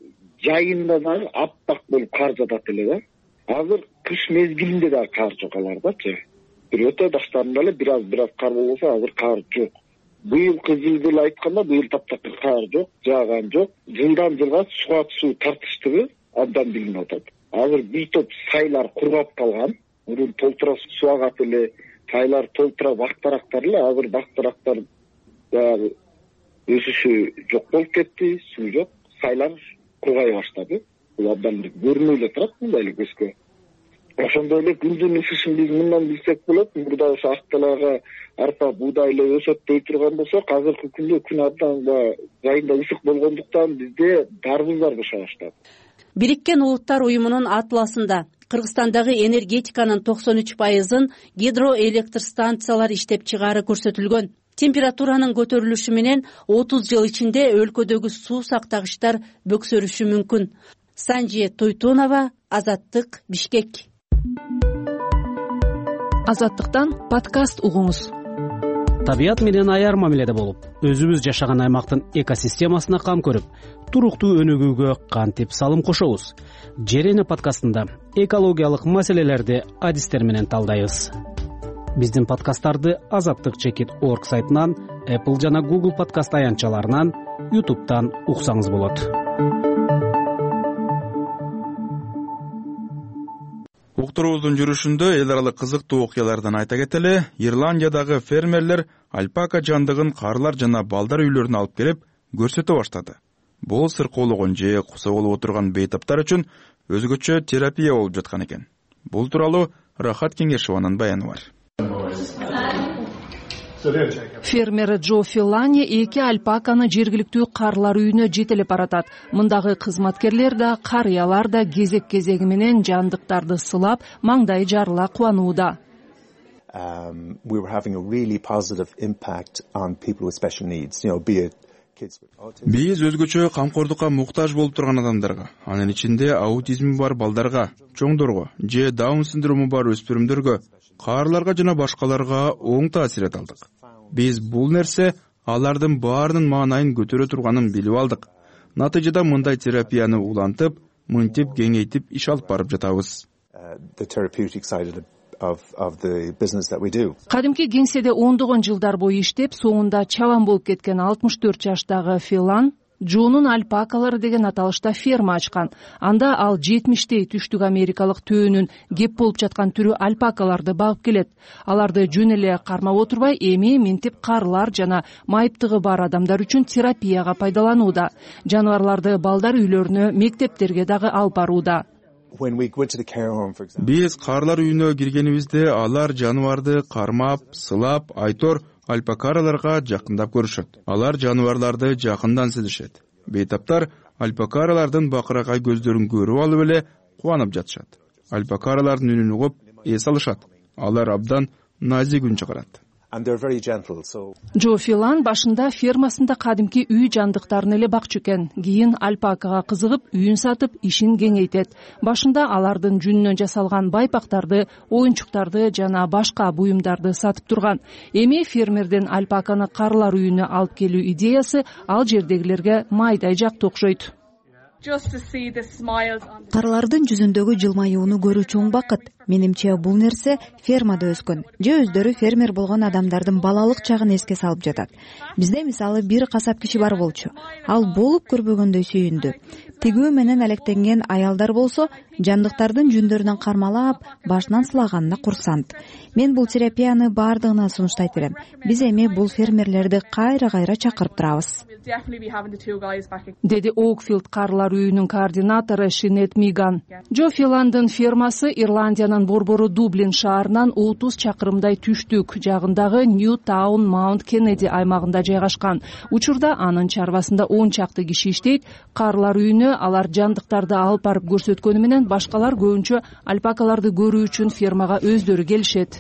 жайында дагы аппак болуп кар жатат эле да. Азыр кыш мезгилинде дагы кар жок алардачы. Бир өтө баштарында эле бир аз кар болсо, азыр кар жок. Быйылкы жылды эле айтканда, быйыл таптакыр кар жок, жааган жок. Жылдан жылга суга суу тартыштыгы абдан билинип атат. Азыр бир топ сайлар кургап калган. Мурун толтура суу агат эле, сайлар толтура бактарактар эле, азыр бактарактар дагы өсүшү жок болуп кетти, суу жок, сайлар кургай баштады. Бул абдан көрүнүп эле турат мындай эле көзгө. Ошондой эле күндүн ысышын биз мындан билсек болот. Мурда ошо Акталага арпа, буудай эле өсөт дей турган болсок, азыркы күндө күн абдан жайында ысык болгондуктан бизде дарбыздар быша баштады. Бириккен Улуттар уюмунун атласында Кыргызстандагы энергетиканын 93%-ын гидроэлектр станциялар иштеп чыгаары көрсөтүлгөн. Температуранын көтөрүлүшү менен 30 жыл ичинде өлкөдөгү суу сактагычтар бөксөрүшү мүмкүн. Санжи Тойтунова, Азаттык, Бишкек. Азаттыктан подкаст угуңуз. табият менен аяр мамиледе болуп, өзүбүз жашаган аймактын экосистемасына кам көрүп, туруктуу өнүгүүгө кантип салым кошобуз? Жер эне подкастында экологиялык маселелерди адистер менен талдайбыз. Биздин подкасттарды azattik.org сайтынан, Apple жана Google подкаст аянтчаларынан, YouTube'дан уксаңыз болот. Уктуруубуздун жүрүшүндө эл аралык кызыктуу окуялардан айта кетели, Ирландиядагы фермерлер альпака жандыгын карлар жана балдар үйлөрүнө алып келип көрсөтө баштады. Бул сыркоологон же куса болуп отурган бейтаптар үчүн өзгөчө терапия болуп жаткан экен. Бул тууралуу Рахат Кеңешованын баяны бар. Фермер Джо Филани эки альпаканы жергиликтүү карлар үйүнө жетелеп баратат. Мындагы кызматкерлер да, карыялар да кезек-кезеги менен жандыктарды сылап, маңдай жарыла кубанууда. We were having a really positive impact on people with special needs, be it kids with autism. Биз өзгөчө камкордукка муктаж болуп турган адамдарга, анын ичинде аутизми бар балдарга, чоңдорго же даун синдрому бар өспүрүмдөргө, карларга жана башкаларга оң таасир эте алдык. Биз бул нерсе алардын баарынын маанайын көтөрө турганын билип алдык. Натыйжада мындай терапияны улантып, мынтип кеңейтип иш алып барып жатабыз. Кадимки кеңседе ондогон жылдар бою иштеп, соңунда чабан болуп кеткен 64 жаштагы Филан Джонун альпакалары деген аталышта ферма ачкан. Анда ал 70-тей түштүк америкалык төөнүн кеп болуп жаткан түрү альпакаларды багып келет. Аларды жөн эле кармап отурбай, эми минтип карлар жана майыптыгы бар адамдар үчүн терапияга пайдаланууда. Жаныбарларды балдар үйлөрүнө, мектептерге дагы алып барууда. Биз карлар үйүнө киргенибизде алар жаныбарды кармап, сылап, айтор альпакараларга жакындап көрүшөт. Алар жаныбарларды жакындан сезишет. Бейтаптар альпакаралардын бакыракай көздөрүн көрүп алып эле кубанып жатышат. Альпакаралардын үнүн угуп эс алышат. Алар абдан назик үн чыгарат. Джо Филан башында фермасында кадимки үй жандыктарын эле бакчу экен. Кийин альпакага кызыгып, үйүн сатып, ишин кеңейтет. Башында алардын жүнүнөн жасалган байпактарды, оюнчуктарды жана башка буюмдарды сатып турган. Эми фермерден альпаканы карлар үйүнө алып келүү идеясы ал жердегилерге майдай жакты окшойт. Карлардын жүзүндөгү жылмаюуну көрүү чоң бакыт. Менимче бул нерсе фермада өскөн же өздөрү фермер болгон адамдардын балалык чагын эске салып жатат. Бизде мисалы бир касап киши бар болчу. Ал болуп көрбөгөндөй сүйүндү. Тигүү менен алектенген аялдар болсо, жандыктардын жүндөрүнөн кармалап, башынан сылаганына курсант. Мен бул терапияны баардыгына сунуштайт элем. Биз эми бул фермерлерди кайра-кайра чакырып турабыз. Деди Оукфилд карлар үйүнүн координатору Шинет Миган. Джо Филандын фермасы Ирландиянын борбору Дублин шаарынан 30 чакырымдай түштүк жагындагы Нью-Таун Маунт Кеннеди аймагында жайгашкан. Учурда анын чарбасында 10 чакты киши иштейт. Карлар үйүнө алар жандыктарды алып барып көрсөткөнү менен башкалар көбүнчө альпакаларды көрүү үчүн фермага өздөрү келишет.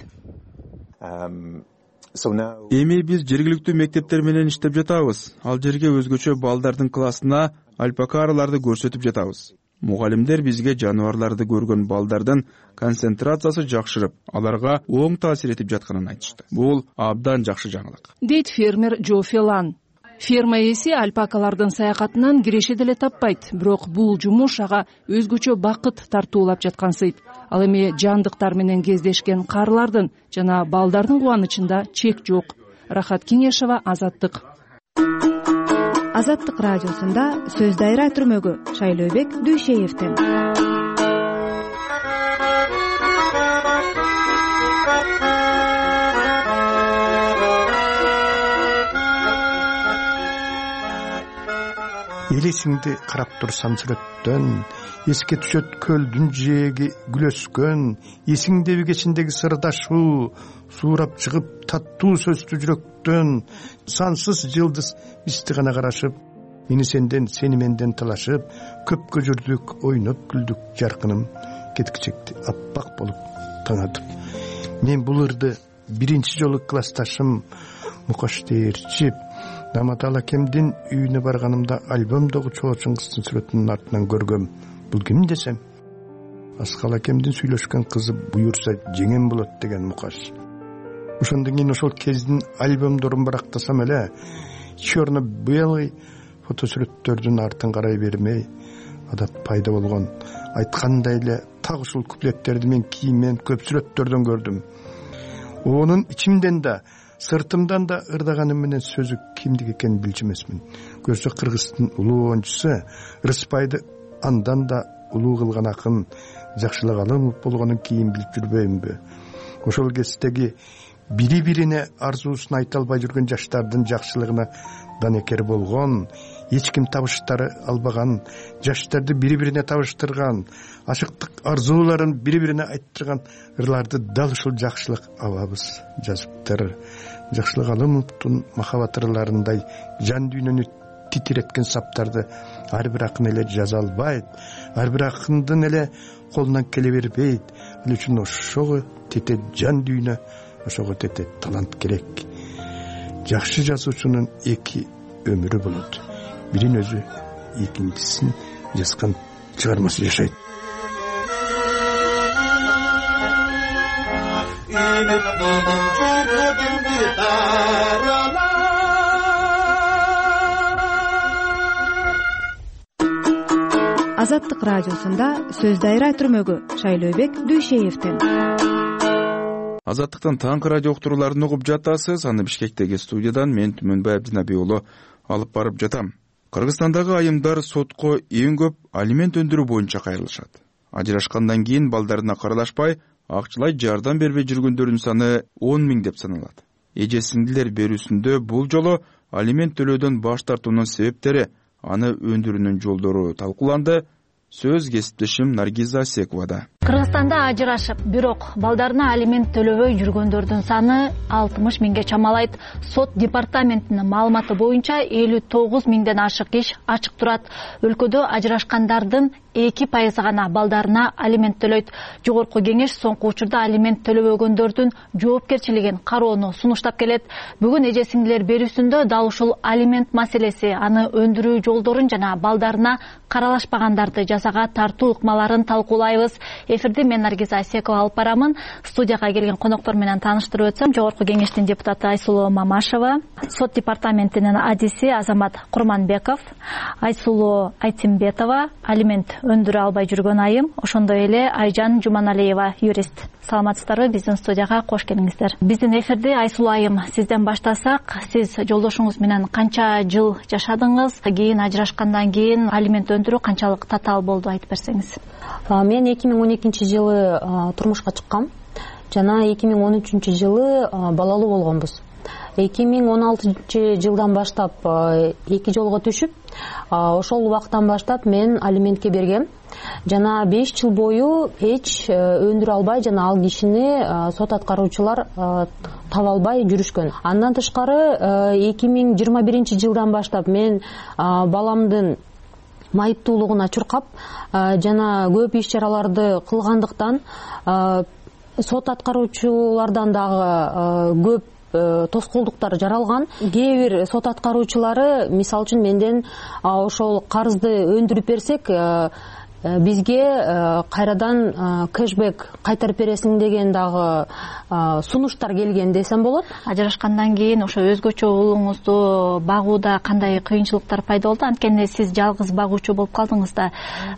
Эми биз жергиликтүү мектептер менен иштеп жатабыз. Ал жерге өзгөчө балдардын классына альпакаларды көрсөтүп жатабыз. Мугалимдер бизге жаныбарларды көргөн балдардын концентрациясы жакшырып, аларга оң таасир этип жатканын айтышты. Бул абдан жакшы жаңылык, дейт фермер Джо Филан. Ферма ээси альпакалардын саякатынан киреше деле таппайт, бирок бул жумуш ага өзгөчө бакыт тартуулап жаткансыйт. Ал эми жандыктар менен кездешкен карлардын жана балдардын кубанычында чек жок. Рахат Кеңешова, Азаттык. Азаттык радиосунда сөз дайра түрмөгү Шайлообек Дүйшеевден. Элесиңди карап турсам сүрөттөн, эске түшөт көлдүн жээги күлөскөн, эсиңдеби кечиндеги сырдашуу, суурап чыгып таттуу сөздүү жүрөктөн, сансыз жылдыз бизди гана карашып, мени сенден, сени менден талашып, көпкө жүрдүк, ойноп күлдүк жаркыным, кеткичекти аппак болуп таң атып. Мен бул ырды биринчи жолу классташым Мукаш Дээрчип Наматал акемдин үйүнө барганымда альбомдогу чоочун кыздын сүрөтүнүн артынан көргөм. Бул ким десем, Аскал акемдин сүйлөшкөн кызы буюрса жеңем болот деген Мукаш. ошондон кийин ошол кездин альбомдорун барактасам эле черно-белый фотосүрөттөрдүн артын карай бермей адат пайда болгон айткандай эле так ушул куплеттерди мен кийинмен көп сүрөттөрдөн көрдүм. Онун ичимден да сыртымдан да ырдаганым менен сөзү кимдики экенин билчү эмесмин. Көрсө Кыргыздын улуу оюнчусу Рыспайды андан да улуу кылган акын Жакшылык Алымов болгонун кийин билип жүрбөймүнбү? Ошол кездеги бири бирине арзуусун айта албай жүргөн жаштардын жакшылыгына данекер болгон, эч ким табыштары албаган, жаштарды бири бирине табыштырган, ашыктык арзууларын бири бирине айттырган ырларды дал ушул Жакшылык абабыз жазыптыр. Жакшылык Алымовдун махабат ырларындай жан дүйнөнү титиреткен саптарды ар бир акын эле жаза албайт, ар бир акындын эле колунан келе бербейт. Ал үчүн ошого тете жан дүйнө, ошого тете талант керек. Жакшы жазуучунун эки өмүрү болот. Бирин өзү, экинчисин жазган чыгармасы жашайт. Азаттык радиосунда сөз дайра түрмөгү Шайлообек Дүйшеевдин. Азаттыктан таңкы радио уктурууларын угуп жатасыз. Аны Бишкектеги студиядан мен Түмөнбай Абдинабий уулу алып барып жатам. Кыргызстандагы айымдар сотко эң көп алимент өндүрүү боюнча кайрылышат. Ажырашкандан кийин балдарына каралашпай, акчалай жардам бербей жүргөндөрдүн саны 10 000 деп саналат. Эже сиңдилер берүүсүндө бул жолу алимент төлөөдөн баш тартуунун себептери, аны өндүрүүнүн жолдору талкууланды. Сөз кесиптешим Наргиза Асековада. Кыргызстанда ажырашып, бирок балдарына алимент төлөбөй жүргөндөрдүн саны 60 000ге чамалайт. Сот департаментинин маалыматы боюнча 59 000ден ашык иш ачык турат. Өлкөдө ажырашкандардын 2% гана балдарына алимент төлөйт. Жогорку кеңеш соңку учурда алимент төлөбөгөндөрдүн жоопкерчилигин кароону сунуштап келет. Бүгүн эже сиңдилер берүүсүндө дал ушул алимент маселеси, аны өндүрүү жолдорун жана балдарына каралашпагандарды жазага тартуу ыкмаларын талкуулайбыз. Эфирди мен Наргиза Асекова алып барамын. Студияга келген коноктор менен тааныштырып өтсөм, Жогорку кеңештин депутаты Айсулуу Мамашева, сот департаментинин адиси Азамат Курманбеков, Айсулуу Айтимбетова, алимент өндүрө албай жүргөн айым, ошондой эле Айжан Жуманалиева, юрист. Саламатсыздарбы, биздин студияга кош келиңиздер. Биздин эфирди Айсулуу айым, сизден баштасак, сиз жолдошуңуз менен канча жыл жашадыңыз? Кийин ажырашкандан кийин алимент өндүрүү канчалык татаал болду, айтып берсеңиз. Мен 2012-жылы турмушка чыккам жана 2013-жылы балалуу болгонбуз. 2016-жылдан баштап 2 жолго түшүп, ошол убактан баштап мен алиментке бергем жана 5 жыл бою эч өндүрө албай жана ал кишини сот аткаруучулар таба албай жүрүшкөн. Андан тышкары 2021-жылдан баштап мен баламдын майыптуулугуна чуркап жана көп иш чараларды кылгандыктан сот аткаруучулардан дагы көп тоскоолдуктар жаралган. Кээ бир сот аткаруучулары мисалы үчүн менден ошол карызды өндүрүп берсек бизге кайрадан кэшбэк кайтарып бересиң деген дагы сунуштар келген десем болот. Ажырашкандан кийин ошо өзгөчө уулуңузду багууда кандай кыйынчылыктар пайда болду? Анткени сиз жалгыз багуучу болуп калдыңыз да,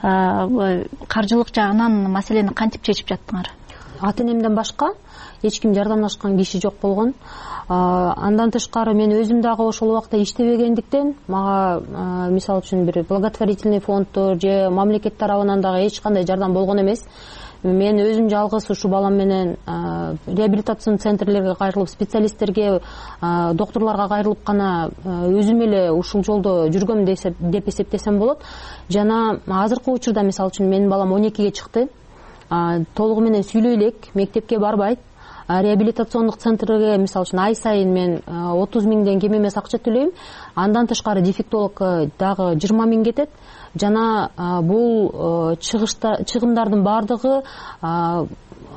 каржылык жагынан маселени кантип чечип жаттыңар? Ата энемден башка эч ким жардамдашкан киши жок болгон. Андан тышкары мен өзүм дагы ошол убакта иштебегендиктен мага мисалы үчүн бир благотворительный фонддор же мамлекет тарабынан дагы эч кандай жардам болгон эмес. Мен өзүм жалгыз ушу балам менен реабилитацион центрлерге кайрылып, специалисттерге, докторлорго кайрылып гана өзүм эле ушул жолдо жүргөм деп эсептесем болот. Жана азыркы учурда мисалы үчүн менин балам 12ге чыкты. Толугу менен сүйлөй элек, мектепке барбайт. Реабилитациондук центрге мисалы үчүн ай сайын мен 30 000ден кем эмес акча төлөйм. Андан тышкары дефектологко дагы 20 000 кетет. Жана бул чыгымдардын бардыгы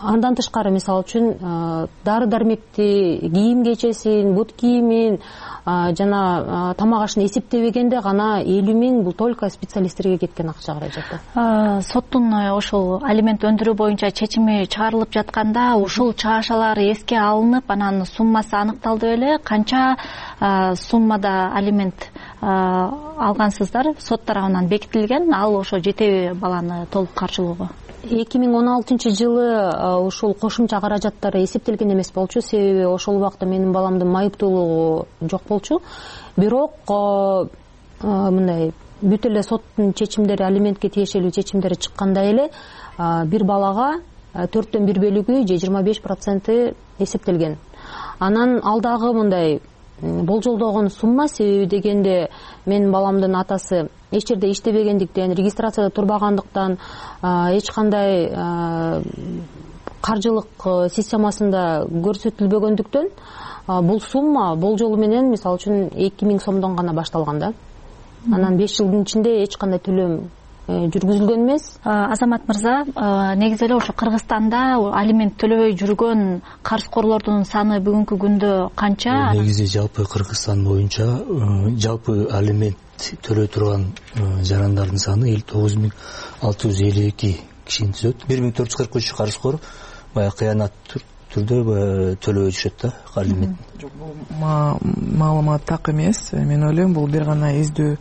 андан тышкары мисалы үчүн дары дармекти, кийим кечесин, бут кийимин жана тамак ашын эсептебегенде гана 50 000 бул только специалисттерге кеткен акча каражаты. Соттун ошол алимент өндүрүү боюнча чечими чыгарылып жатканда ушул чыгашалар эске алынып, анан суммасы аныкталды беле? Канча суммада алимент алгансыздар? Сот тарабынан бекитилген, ал ошо жетеби баланы толук каржылоого? 2016 жылы ушул кошумча каражаттары эсептелген эмес болчу, себеби ошол убакта менин баламдын майыптуулугу жок болчу. Бирок мындай бүт эле соттун чечимдери, алиментке тиешелүү чечимдери чыкканда эле бир балага 4/1 бөлүгү же 25% эсептелген. Анан алдагы мындай болжолдогон сумма, себеби дегенде менин баламдын атасы эч жерде иштебегендиктен, регистрацияда турбагандыктан, эч кандай каржылык системасында көрсөтүлбөгөндүктөн бул сумма болжолу менен мисалы үчүн 2000 сомдон гана башталган да. Анан 5 жылдын ичинде эч кандай төлөм жүргүзүлгөн эмес. Азамат мырза, негизи эле ошо Кыргызстанда алимент төлөбөй жүргөн карызкорлордун саны бүгүнкү күндө канча? Негизи жалпы Кыргызстан боюнча жалпы алимент төлөй турган жарандардын саны 59652 кишини түзөт. 1443 карызкор баягы кыянат түрдө төлөбөй жүрүшөт да алимент. Жок, бул маалымат так эмес. Мен ойлойм бул бир гана издөө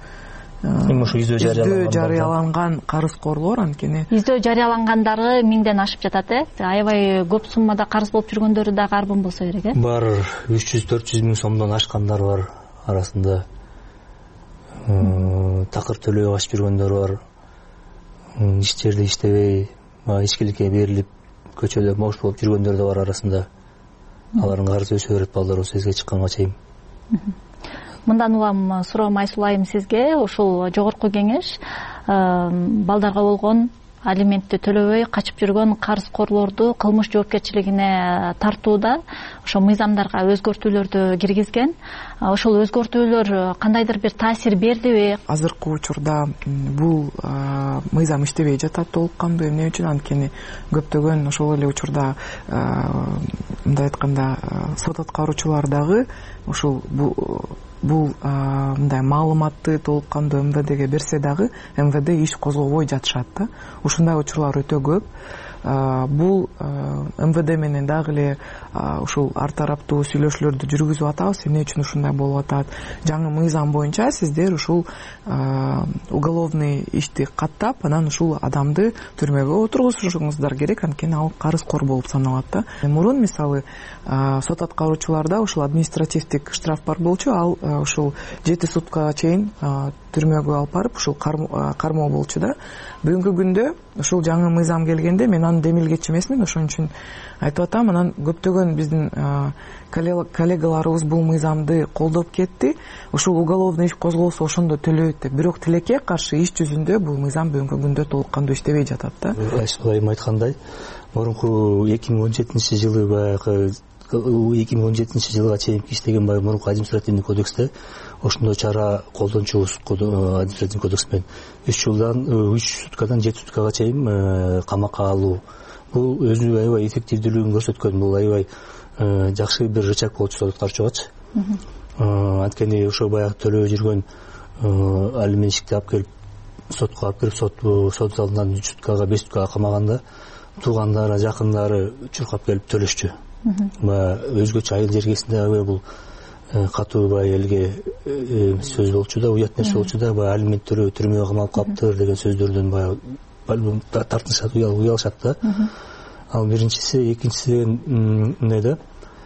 жарыяланган карызкорлор, анткени издөө жарыялангандары 1000ден ашып жатат, аябай көп суммада карыз болуп жүргөндөрү да карбын болсо керек, Бар 300-400 миң сомдон ашкандар бар арасында. Такыр төлөй ашып жүргөндөр бар. Иш жерде иштебей, ичкиликке берилип, көчөдө мош болуп жүргөндөр да бар арасында. Алардын карызы өсө берет балдар сөзгө чыкканга чейин. Мындан улам суроо майсулайм сизге. Ушул жогорку кеңеш балдарга болгон алиментти төлөбөй качып жүргөн карызкорлорду кылмыш жоопкерчилигине тартууда ошо мыйзамдарга өзгөртүүлөрдү киргизген. Ошол өзгөртүүлөр кандайдыр бир таасир бердиби? Азыркы учурда бул мыйзам иштебей жатат толук кандуу. Эмне үчүн? Анткени көптөгөн ошол эле учурда мындай айтканда сот аткаруучулар дагы ушул бул мындай маалыматты толук кандуу МВДге берсе дагы МВД иш козгобой жатышат да. Ушундай учурлар өтө көп. Бул МВД менен дагы эле ушул ар тараптуу сүйлөшүүлөрдү жүргүзүп атабыз. Эмне үчүн ушундай болуп атат? Жаңы мыйзам боюнча сиздер ушул уголовный ишти каттап, анан ушул адамды түрмөгө отургузушуңуздар керек, анткени ал карызкор болуп саналат да. Мурун мисалы сот аткаруучуларда ушул административдик штраф бар болчу, ал ушул 7 суткага чейин түрмөгө алып барып ушул кармоо болчу да. Бүгүнкү күндө ушул жаңы мыйзам келгенде мен аны демилгечи эмесмин, ошон үчүн айтып атам. Анан көптөгөн биздин коллегаларыбыз бул мыйзамды колдоп кетти. Ушул уголовный иш козголсо ошондо төлөйт деп. Бирок тилекке каршы иш жүзүндө бул мыйзам бүгүнкү күндө толук кандуу иштебей жатат да. Айсулайым айткандай, мурунку 2017 жылы баягы 2017 жылга чейин иштеген баягы мурунку административный кодексте ошондой чара колдончубуз. Административный кодекс менен 3 суткадан 7 суткага чейин камакка алуу. Бул өзү аябай эффективдүүлүгүн көрсөткөн. Бул аябай жакшы бир рычаг болчу сот аткаруучугачы. Анткени ошо баягы төлөбөй жүргөн алиментчикти алып келип сотко алып кирип сот залынан 3 суткага 5 суткага камаганда туугандары, жакындары чуркап келип төлөшчү. Өзгөчө айыл жергесинде аябай бул катуу баягы элге сөз болчу да, уят нерсе болчу да, баягы алимент төлөбөй түрмөгө камалып калыптыр деген сөздөрдөн баягы тартынышат, уялышат да. Ал биринчиси, экинчиси деген эмне да?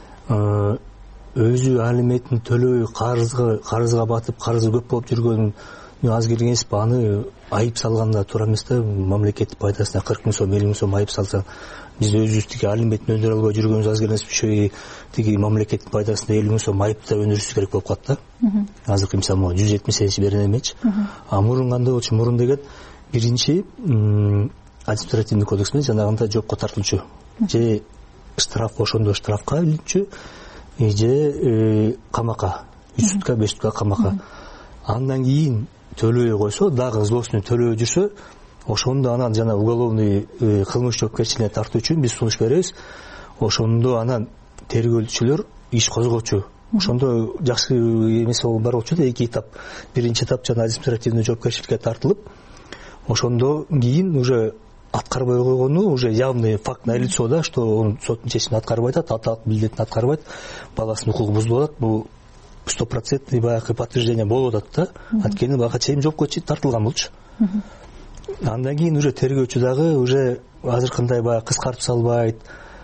Өзү алиментин төлөбөй карызга батып, карызы көп болуп жүргөн аз келген эмес, аны айып салганда туура эмес да. Мамлекеттин пайдасына 40 000 сом, 50 000 сом айып салсаң, биз өзүбүз тиги алиментин өндүрө албай жүргөнүбүз аз келген эмес, тиги мамлекеттин пайдасына 50 000 сом айыпты өндүрүшүбүз керек болуп калат да. Азыркы мисалы 170 берен эмечи. Мурун кандай болчу? Мурун деген биринчи административный кодекс менен жанагындай жоопко тартылчу. Же штраф ошондо штрафка илинчү, же камакка 3 сутка 5 сутка камакка. Андан кийин төлөбөй койсо, дагы злостный төлөбөй жүрсө, ошондо анан жана уголовный кылмыш жоопкерчилигине тартуу үчүн биз сунуш беребиз. Ошондо анан тергөөчүлөр иш козгоочу. Ошондо жакшы эмес бар болчу да, 2 этап. Биринчи этап жана административный жоопкерчиликке тартылып, ошондо кийин уже аткарбай койгону уже явный факт налицо да, что он соттун чечимин аткарбай атат, аталык милдетин аткарбайт, баласынын укугу бузулуп атат. Бул 100% баягы подтверждение болуп атат да. Анткени бага чейин жоопко тартылган болчу. Андан кийин уже тергөөчү дагы уже азыркындай баягы кыскартып салбайт,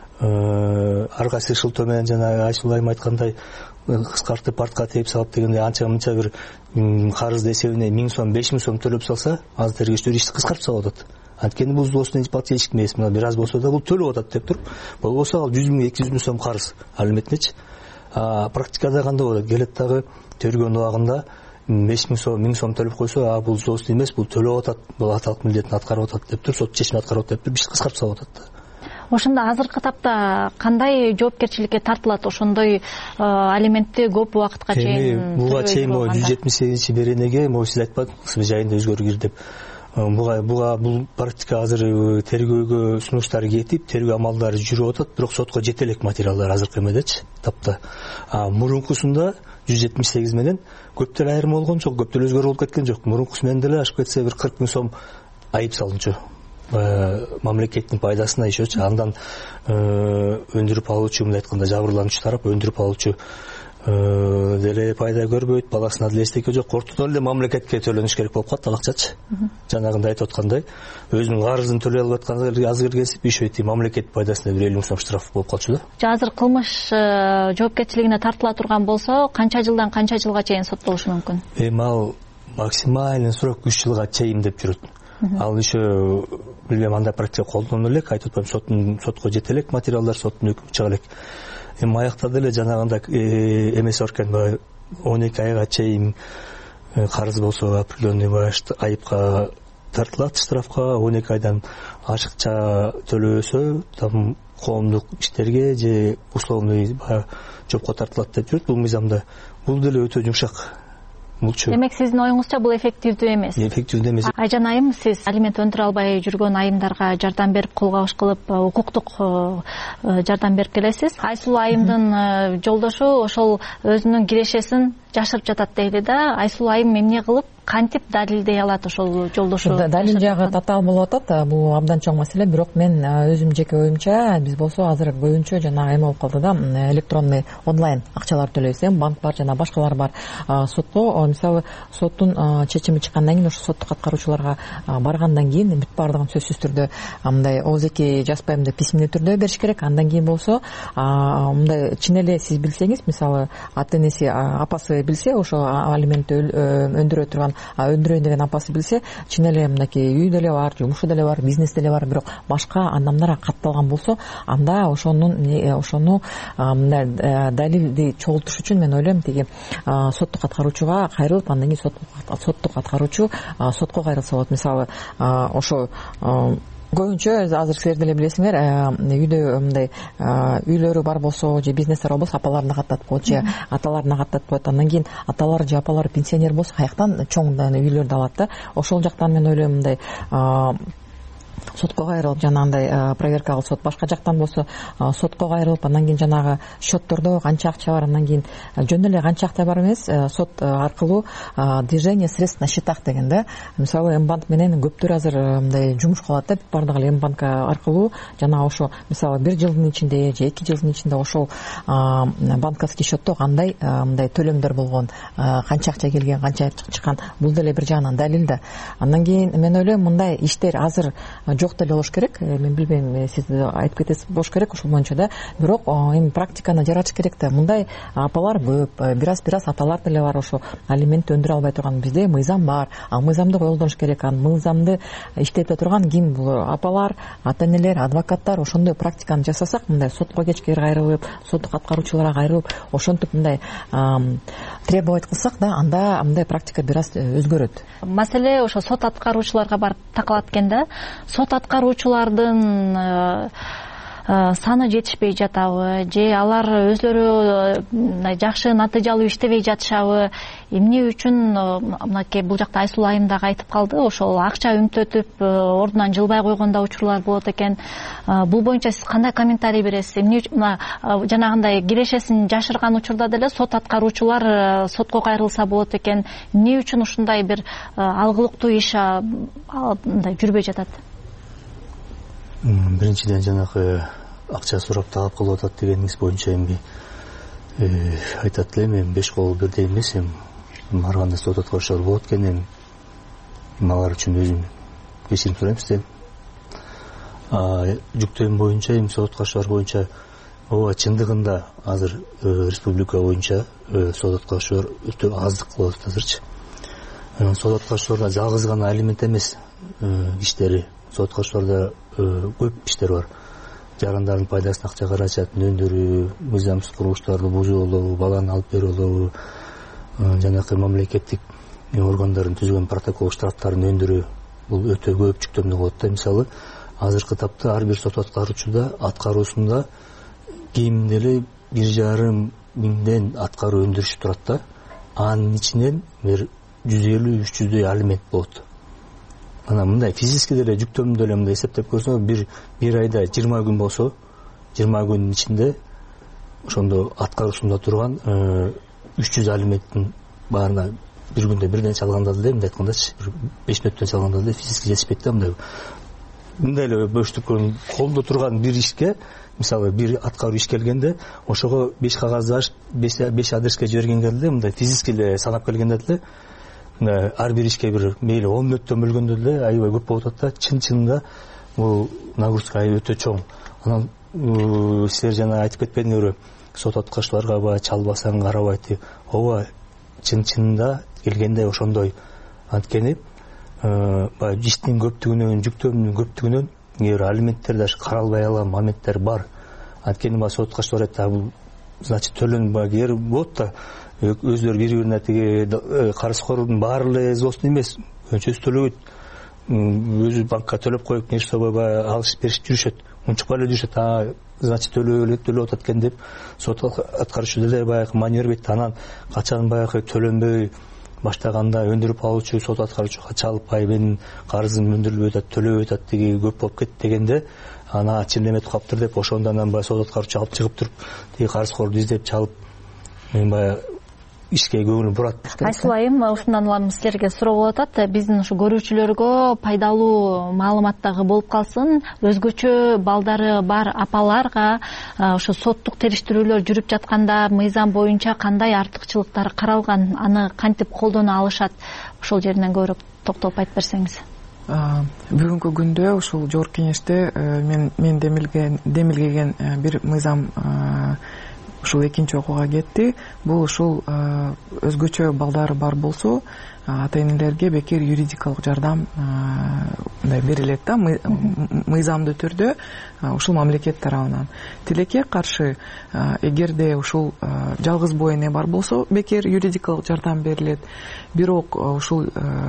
ар кайсы шылтоо менен жана Айсул айым айткандай кыскартып артка тээп салып дегендей анча мынча бир карызды эсебине 1000 сом 5000 сом төлөп салса, азыр тергөөчүлөр ишти кыскартып салып атат. Анткени бул осунун ипотечник эмес, мына бир аз болсо да бул төлөп атат деп туруп, болбосо ал 100 000 200 000 сом карыз алиментинечи. Практикада кандай болот? Келет дагы тергөөнүн убагында 5000 сом 1000 сом төлөп койсо, бул зоосун эмес, бул төлөп атат, бул аталык милдетин аткарып атат деп туруп, сот чечимин аткарып атат деп туруп ишти кыскартып салып атат. Ошондо азыркы тапта кандай жоопкерчиликке тартылат ошондой алиментти көп убакытка чейин? Буга чейин 178-беренеге сиз айтпадыңызбы жайында өзгөрүү кир деп. Буга бул практика азыр тергөөгө сунуштар кетип, тергөө амалдары жүрүп атат, бирок сотко жете элек материалдар азыркы эмедечи тапта. Мурункусунда 178 менен көп деле айырма болгон жок, көп деле өзгөрүү болуп кеткен жок. Мурункусу менен деле ашып кетсе бир 40 000 сом айып салынчу. Мамлекеттин пайдасына ишечи. Андан өндүрүп алуучу, мындай айтканда жабырлануучу тарап өндүрүп алуучу деле пайда көрбөйт, баласына деле эстеке жок. Ортодон эле мамлекетке төлөнүш керек болуп калат ал акчачы. Жанагындай айтып аткандай, өзүнүн карызын төлөй албай аткан азыр келип ишөйт, мамлекет пайдасына 150 000 сом штраф болуп калчу да. Азыр кылмыш жоопкерчилигине тартыла турган болсо, канча жылдан канча жылга чейин соттолушу мүмкүн? Ал максимальный срок 3 жылга чейин деп жүрөт. Ал еще билбейм, андай практика колдонула элек, айтып атпайм, сотко жете элек материалдар, соттун өкүмү чыга элек. Аякта деле жанагындай эмес бар экен, 12 айга чейин карыз болсо определенный айыпка тартылат, штрафка, 12 айдан ашыкча төлөбөсө там коомдук иштерге же условный жоопко тартылат деп жүрөт бул мыйзамда. Бул деле өтө жумшак. Демек сиздин оюңузча бул эффективдүү эмес? Эффективдүү эмес. Айжан айым, сиз алимент өндүрө албай жүргөн айымдарга жардам берип, колго аш кылып, укуктук жардам берип келесиз. Айсул айымдын жолдошу ошол өзүнүн кирешесин жашырып жатат дейли да. Айсул айым эмне кылып, кантип далилдей алат ошол жолдошу? Далил жагы татаал болуп атат. Бул абдан чоң маселе, бирок мен өзүм жеке оюмча, биз болсо азыр көбүнчө жана эме болуп калды да, электронный онлайн акчалар төлөйбүз. Банк бар, жана башкалар бар. Сотко, мисалы, соттун чечими чыккандан кийин, ошо соттук аткаруучуларга баргандан кийин бүт баардыгын сөзсүз түрдө мындай ооз-эки жазбайм деп письменный түрдө бериш керек. Андан кийин болсо мындай чын эле сиз билсеңиз, мисалы, ата энеси, апасы билсе, ошо алиментти өндүрө турган, өндүрөйүн деген апасы билсе, чын эле мынакей үй деле бар, жумушу деле бар, бизнес деле бар, бирок башка адамдарга катталган болсо, анда ошону мындай далилди чогултуш үчүн мен ойлойм, тиги соттук аткаруучуга кайрылып, андан кийин соттук аткаруучу сотко кайрылса болот. Мисалы, ошо көбүнчө азыр силер деле билесиңер, үйдө мындай үйлөрү бар болсо же бизнестер болсо апаларына каттатып коет же аталарына каттатып коет. Андан кийин аталар же апалар пенсионер болсо каяктан чоң үйлөрдү алат да. Ошол жактан мен ойлойм, мындай сотко кайрылып, жанагындай проверка кылып, сот башка жактан болсо сотко кайрылып, андан кийин жанагы счеттордо канча акча бар, андан кийин жөн эле канча акча бар эмес, сот аркылуу движение средств на счетах деген да. Мисалы, М-банк менен көптөр азыр мындай жумуш кылат да, баардыгы эле М-банк аркылуу жана ошо мисалы 1 жылдын ичинде же 2 жылдын ичинде ошол банковский счетто кандай мындай төлөмдөр болгон, канча акча келген, канча чыккан, бул деле бир жагынан далил да. Андан кийин мен ойлойм, мындай иштер азыр жок деле болуш керек. Мен билбейм, сиз айтып кетесиз болуш керек ошол боюнча да. Бирок эми практиканы жаратыш керек да. Мындай апалар көп, бир аз аталар деле бар, ошо алимент өндүрө албай турган. Бизде мыйзам бар, ал мыйзамды колдонуш керек. Ал мыйзамды иштете турган ким? Бул апалар, ата-энелер, адвокаттар. Ошондой практиканы жасасак, мындай сотко кечке кайрылып, соттук аткаруучуларга кайрылып, ошентип мындай требовать кылсак да, анда мындай практика бир аз өзгөрөт. Маселе ошо сот аткаруучуларга барып такалат экен да. Сот аткаруучулардын саны жетишпей жатабы же алар өзлөрү мындай жакшы натыйжалуу иштебей жатышабы, эмне үчүн мынакей бул жакта Айсулуу айым дагы айтып калды, ошол акча үнөтүп ордунан жылбай койгон да учурлар болот экен. Бул боюнча сиз кандай комментарий бересиз? Эмне үчүн жанагындай кирешесин жашырган учурда деле сот аткаруучулар сотко кайрылса болот экен? Эмне үчүн ушундай бир алгылыктуу иш мындай жүрбөй жатат? Биринчиден жанагы акча сурап талап кылып атат дегениңиз боюнча эми айтат элем, эми 5 кол бирдей эмес, эми арганда сот аткаруучулар болот экен, эми алар үчүн өзүм кечирим сурайм сизден. Жүктөм боюнча, эми сот аткаруучулар боюнча ооба чындыгында азыр республика боюнча сот аткаруучулар өтө аздык кылып атат азырчы. Сот аткаруучуларда жалгыз гана алимент эмес иштери, сот аткаруучуларда көп иштер бар. Жарандардын пайдасына акча каражатын өндүрүү, мыйзамсыз курулуштарды бузуулоо, баланы алып берүү, жанагы мамлекеттик органдардын түзгөн протокол штрафтарын өндүрүү, бул өтө көп жүктөмдүү болот да. Мисалы, азыркы тапта ар бир сот аткаруусунда кеминде эле 1,5 миңден аткаруу өндүрүшүп турат да. Анын ичинен бир 150-300дөй алимент болот. Ана мындай физически деле жүктөмдүү деле мындай эсептеп көрсөң, бир айда 20 күн болсо, 20 күнүн ичинде ошондо аткаруусунда турган 300 алименттин баарына бир күндө бирден чалганда деле, мындай айткандачы, 5 мүнөттөн чалганда деле физически жетишпейт да. Мындай эле бөштүккөн колдо турган бир ишке, мисалы бир аткаруу иш келгенде, ошого 5 кагазды ачып, 5 адреске жибергенде деле, мындай физически эле санап келгенде деле, ар бир ишке бир мейли 10 мүнөттөн бөлгөндө деле аябай көп болуп атат да. Чын-чынында бул нагрузка өтө чоң. Анан силер жана айтып кетпедиңерби, сот аткаруучуларга баягы чалбасаң карабайт. Ооба, чын-чынында келгенде ошондой. Анткени баягы иштин көптүгүнөн, жүктөмдүн көптүгүнөн эгер алименттер даже каралбай калган моменттер бар. Анткени баягы сот аткаруучулар айтат, бул значит төлөн багер болот да. Өзлөрү бири-бирине тиги карызкордун баары эле взносун эмес, өнчөсү төлөбөйт. Өзү банкка төлөп коюп, нерсе баягы алышып беришип жүрүшөт. Унчукпай эле жүрүшөт. Значит төлөп атат экен деп сот аткаруучу деле баягы маневр берет. Анан качан баягы төлөнбөй баштаганда өндүрүп алуучу сот аткаруучуга чалып, менин карызым өндүрүлбөй атат, төлөбөй атат, тиги көп болуп кетти дегенде, ана чындемет калыптыр деп ошондон анан баягы сот аткаруучу алып чыгып туруп, тиги карызкорду издеп чалып, мен баягы ишке көңүл бурат. Айсулуу айым, ушундан улам силерге суроо болуп атат. Биздин ушу көрүүчүлөргө пайдалуу маалымат дагы болуп калсын. Өзгөчө балдары бар апаларга ошо соттук териштирүүлөр жүрүп жатканда мыйзам боюнча кандай артыкчылыктар каралган, аны кантип колдоно алышат? Ошол жеринен көбүрөөк токтолуп айтып берсеңиз. Бүгүнкү күндө ушул жогорку кеңеште мен демилгеген бир мыйзам ушул экинчи окууга кетти. Бул ушул өзгөчө балдары бар болсо, ата-энелерге бекер юридикалык жардам берилет да, мыйзамдуу түрдө ушул мамлекет тарабынан. Тилекке каршы, эгерде ушул жалгыз боо эне бар болсо, бекер юридикалык жардам берилет. Бирок ушул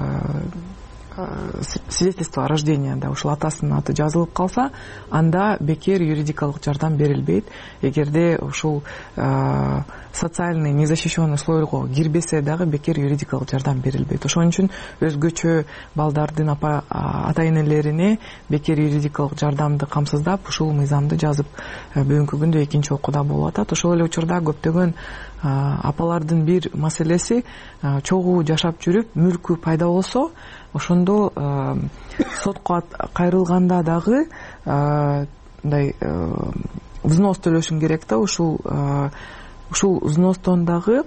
свидетельство о рождении, да, ушул атасынын аты жазылып калса, анда бекер юридикалык жардам берилбейт. Эгерде ушул социальный незащищенный слойго кирбесе дагы бекер юридикалык жардам берилбейт. Ошон үчүн өзгөчө балдардын ата-энелерине бекер юридикалык жардамды камсыздап, ушул мыйзамды жазып бүгүнкү күндө экинчи окууда болуп атат. Ошол эле учурда көптөгөн апалардын бир маселеси, чогуу жашап жүрүп мүлкү пайда болсо, ошондо сотко кайрылганда дагы мындай взнос төлөшүң керек да. Ушул взностон дагы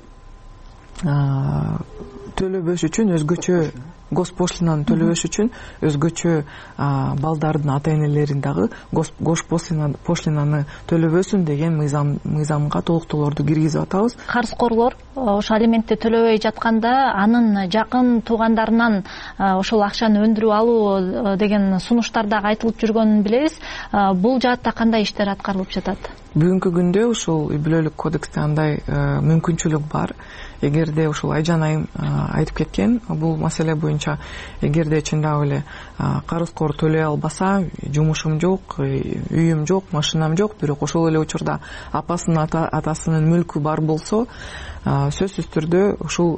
төлөбөш үчүн өзгөчө госпошлинаны төлөбөш үчүн өзгөчө балдардын ата-энелерин дагы госпошлинаны төлөбөсүн деген мыйзамга толуктоолорду киргизип атабыз. Карызкорлор ошо алиментти төлөбөй жатканда анын жакын туугандарынан ошол акчаны өндүрүп алуу деген сунуштар дагы айтылып жүргөнүн билебиз. Бул жаатта кандай иштер аткарылып жатат? Бүгүнкү күндө ушул үй бүлөлүк кодексте андай мүмкүнчүлүк бар. эгерде ушул Айжан айым айтып кеткен бул маселе боюнча, эгерде чындап эле карызкор төлөй албаса, жумушум жок, үйүм жок, машинам жок, бирок ошол эле учурда апасынын атасынын мүлкү бар болсо, сөзсүз түрдө ушул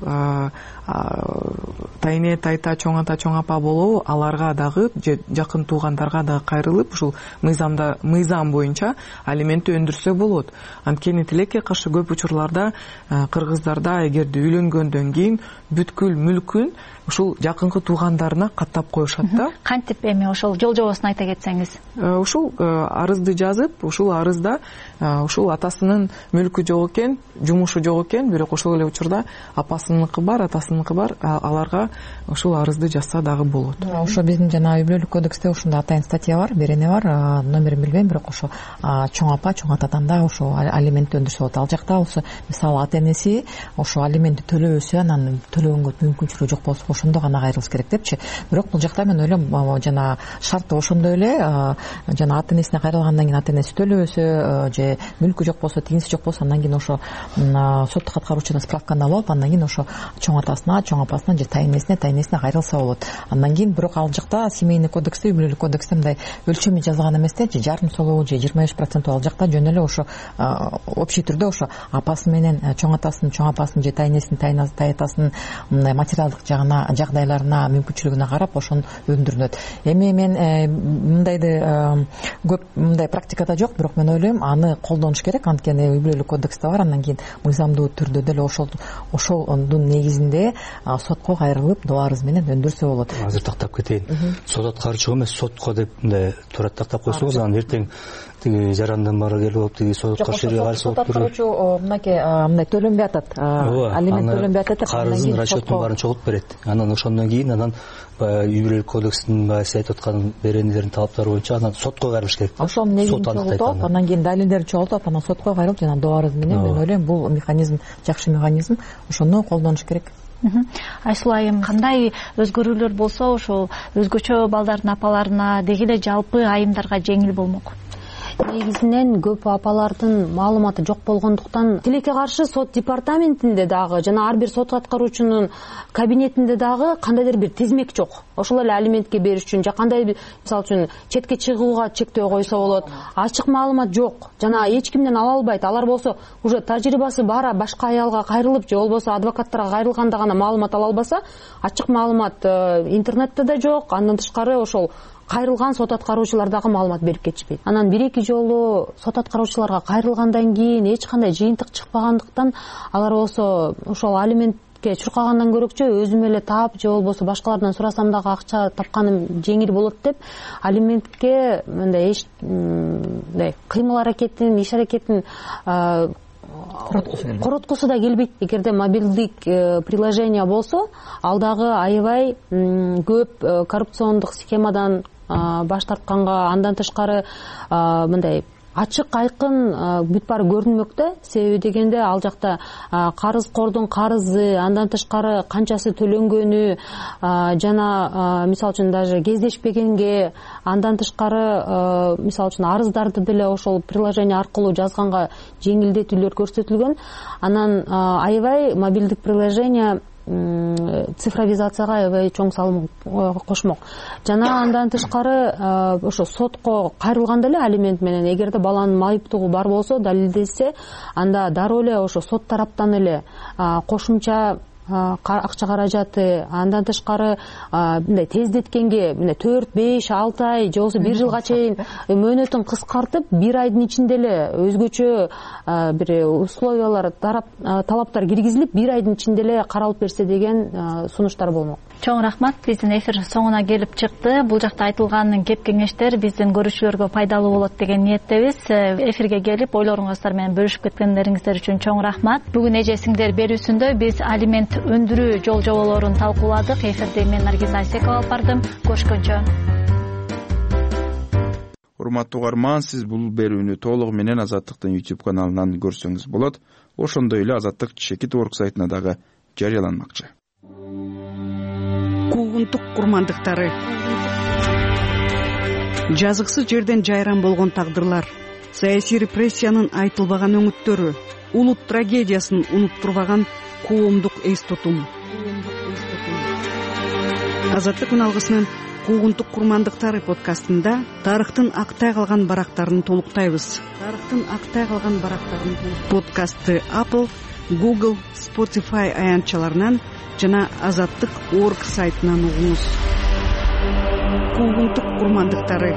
тайне, тайта, чоң ата, чоң апа болобу, аларга дагы же жакын туугандарга дагы кайрылып, ушул мыйзам боюнча алиментти өндүрсө болот. Анткени тилекке каршы көп учурларда кыргыздарда эгерде үйлөнгөндөн кийин бүткүл мүлкүн ушул жакынкы туугандарына каттап коюшат да. Кантип эми ошол жол-жобосун айта кетсеңиз? Ушул арызды жазып, ушул арызда ушул атасынын мүлкү жок экен, жумушу жок экен, бирок ошол эле учурда апасыныкы бар, атасыныкы бар, аларга ушул арызды жазса дагы болот. Ошо биздин жана үй бүлөлүк кодексте ушундай атайын статья бар, берене бар, номерин билбейм, бирок ошо чоң апа, чоң атадан да ошо алиментти өндүрсө болот. Ал жакта болсо, мисалы ата-энеси ошо алиментти төлөбөсө, анан төлөгөнгө мүмкүнчүлүгү жок болсо, ошондо гана кайрылыш керек депчи. Бирок бул жакта мен ойлойм, жана шарты ошондой эле, жана ата-энесине кайрылгандан кийин ата-энеси төлөбөсө же мүлкү жок болсо, тигинси жок болсо, андан кийин ошо соттук аткаруучудан справканы алып, андан кийин ошо чоң атасына, чоң апасына же тайнесине кайрылса болот. Андан кийин бирок ал жакта семейный кодексте, үй бүлөлүк кодексте мындай өлчөмү жазылган эмес да, же жарым солобу же 25%. Ал жакта жөн эле ошо общий түрдө ошо апасы менен чоң атасынын, чоң апасынын же тайнесинин, тайатасынын мындай материалдык жагдайларына, мүмкүнчүлүгүнө карап ошону өндүрүнөт. Эми мен мындайды көп мындай практикада жок, бирок мен ойлойм, аны колдонуш керек, анткени үй бүлөлүк кодексте бар. Андан кийин мыйзамдуу түрдө деле ошолдун негизинде сотко кайрылып, доо арыз менен өндүрсө болот. Азыр тактап кетейин. Сот аткаруучу эмес, сотко деп мындай турат тактап койсоңуз, анан эртең тиги жарандан бара келип, тиги сотко каршы кайрылса сот аткаруучу мындай төлөнбөй атат, алимент төлөнбөй атат деп, карыздын расчетун баарын чогултуп берет. Анан ошондон кийин үй бүлөлүк кодексинин сиз айтып аткан беренелердин талаптары боюнча анан сотко кайрылыш керек. Ошонун негизин чогултуп, анан кийин далилдерди чогултуп, анан сотко кайрылып, жана доо арыз менен мен ойлойм, бул механизм жакшы механизм, ошону колдонуш керек. Айсулуу айым, кандай өзгөрүүлөр болсо ошол өзгөчө балдардын апаларына деги эле жалпы айымдарга жеңил болмок? Негизинен көп апалардын маалыматы жок болгондуктан, тилекке каршы сот департаментинде дагы жана ар бир сот аткаруучунун кабинетинде дагы кандайдыр бир тизмек жок. Ошол эле алиментке бериш үчүн же кандай, мисалы үчүн, четке чыгууга чектөө койсо болот. Ачык маалымат жок. Жана эч кимден ала албайт. Алар болсо уже тажрыйбасы бар, башка аялга кайрылып же болбосо адвокаттарга кайрылганда гана маалымат ала албаса, ачык маалымат интернетте да жок. Андан тышкары ошол кайрылган сот аткаруучулар дагы маалымат берип кетишпейт. Анан бир-эки жолу сот аткаруучуларга кайрылгандан кийин эч кандай жыйынтык чыкпагандыктан, алар болсо ошол алиментке чуркагандан көрөкчө өзүм эле таап же болбосо башкалардан сурасам дагы акча тапканым жеңил болот деп, алиментке мындай кыймыл аракетин, иш аракетин короткусу да келбейт. Эгерде мобилдик приложение болсо, ал дагы аябай көп коррупциондук схемадан баш тартканга, андан тышкары мындай ачык айкын бүт баары көрүнмөк да. Себеби дегенде ал жакта карызкордун карызы, андан тышкары канчасы төлөнгөнү, жана мисалы үчүн даже кездешпегенге, андан тышкары мисалы үчүн арыздарды деле ошол приложение аркылуу жазганга жеңилдетүүлөр көрсөтүлгөн. Анан аябай мобилдик приложение цифровизацияга аябай чоң салым кошмок. Жана андан тышкары ошо сотко кайрылганда эле алимент менен, эгерде баланын майыптуулугу бар болсо, далилдесе, анда дароо эле ошо сот тараптан эле кошумча акча каражаты, андан тышкары мындай тездеткенге 4, 5, 6 ай же болбосо 1 жылга чейин мөөнөтүн кыскартып, 1 айдын ичинде эле өзгөчө бир условиялар, талаптар киргизилип, 1 айдын ичинде эле каралып берсе деген сунуштар болмок. Чоң рахмат. Биздин эфир соңуна келип чыкты. Бул жакта айтылган кеп кеңештер биздин көрүүчүлөргө пайдалуу болот деген ниеттебиз. Эфирге келип ойлоруңуздар менен бөлүшүп кеткендериңиздер үчүн чоң рахмат. Бүгүн эжесиңдер берүүсүндө биз алимент өндүрүү жол жоболорун талкууладык. Эфирде мен Наргиз Айсекова алып бардым. Көрүшкөнчө. Урматтуу угарман, сиз бул берүүнү толугу менен Азаттыктын YouTube каналынан көрсөңүз болот. Ошондой эле Азаттык Чекит.org сайтына дагы жарыяланмакчы. Куугунтук курмандыктары, жазыксыз жерден жайран болгон тагдырлар, саясий репрессиянын айтылбаган өңүттөрү, улут трагедиясын унуттурбаган коомдук эс тутум. Азаттык күн алгысынын куугунтук курмандыктары подкастында тарыхтын актай калган барактарын толуктайбыз. Подкастты Apple, Google, Spotify аянтчаларынан жана azattik.org сайтынан угуңуз. Куугунтук курмандыктары.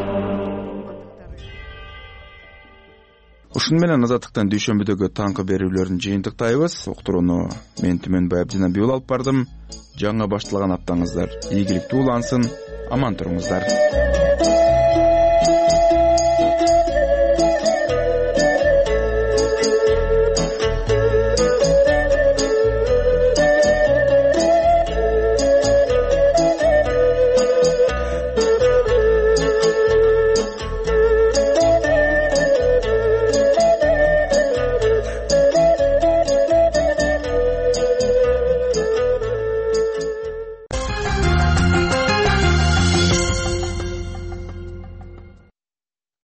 Ушуну менен Азаттыктан дүйшөмбүдөгү таңкы берүүлөрүн жыйынтыктайбыз. Уктурууну мен Түмөнбай Абдинабиул алып бардым. Жаңа башталган аптаңыздар ийгиликтүү улансын, аман туруңуздар.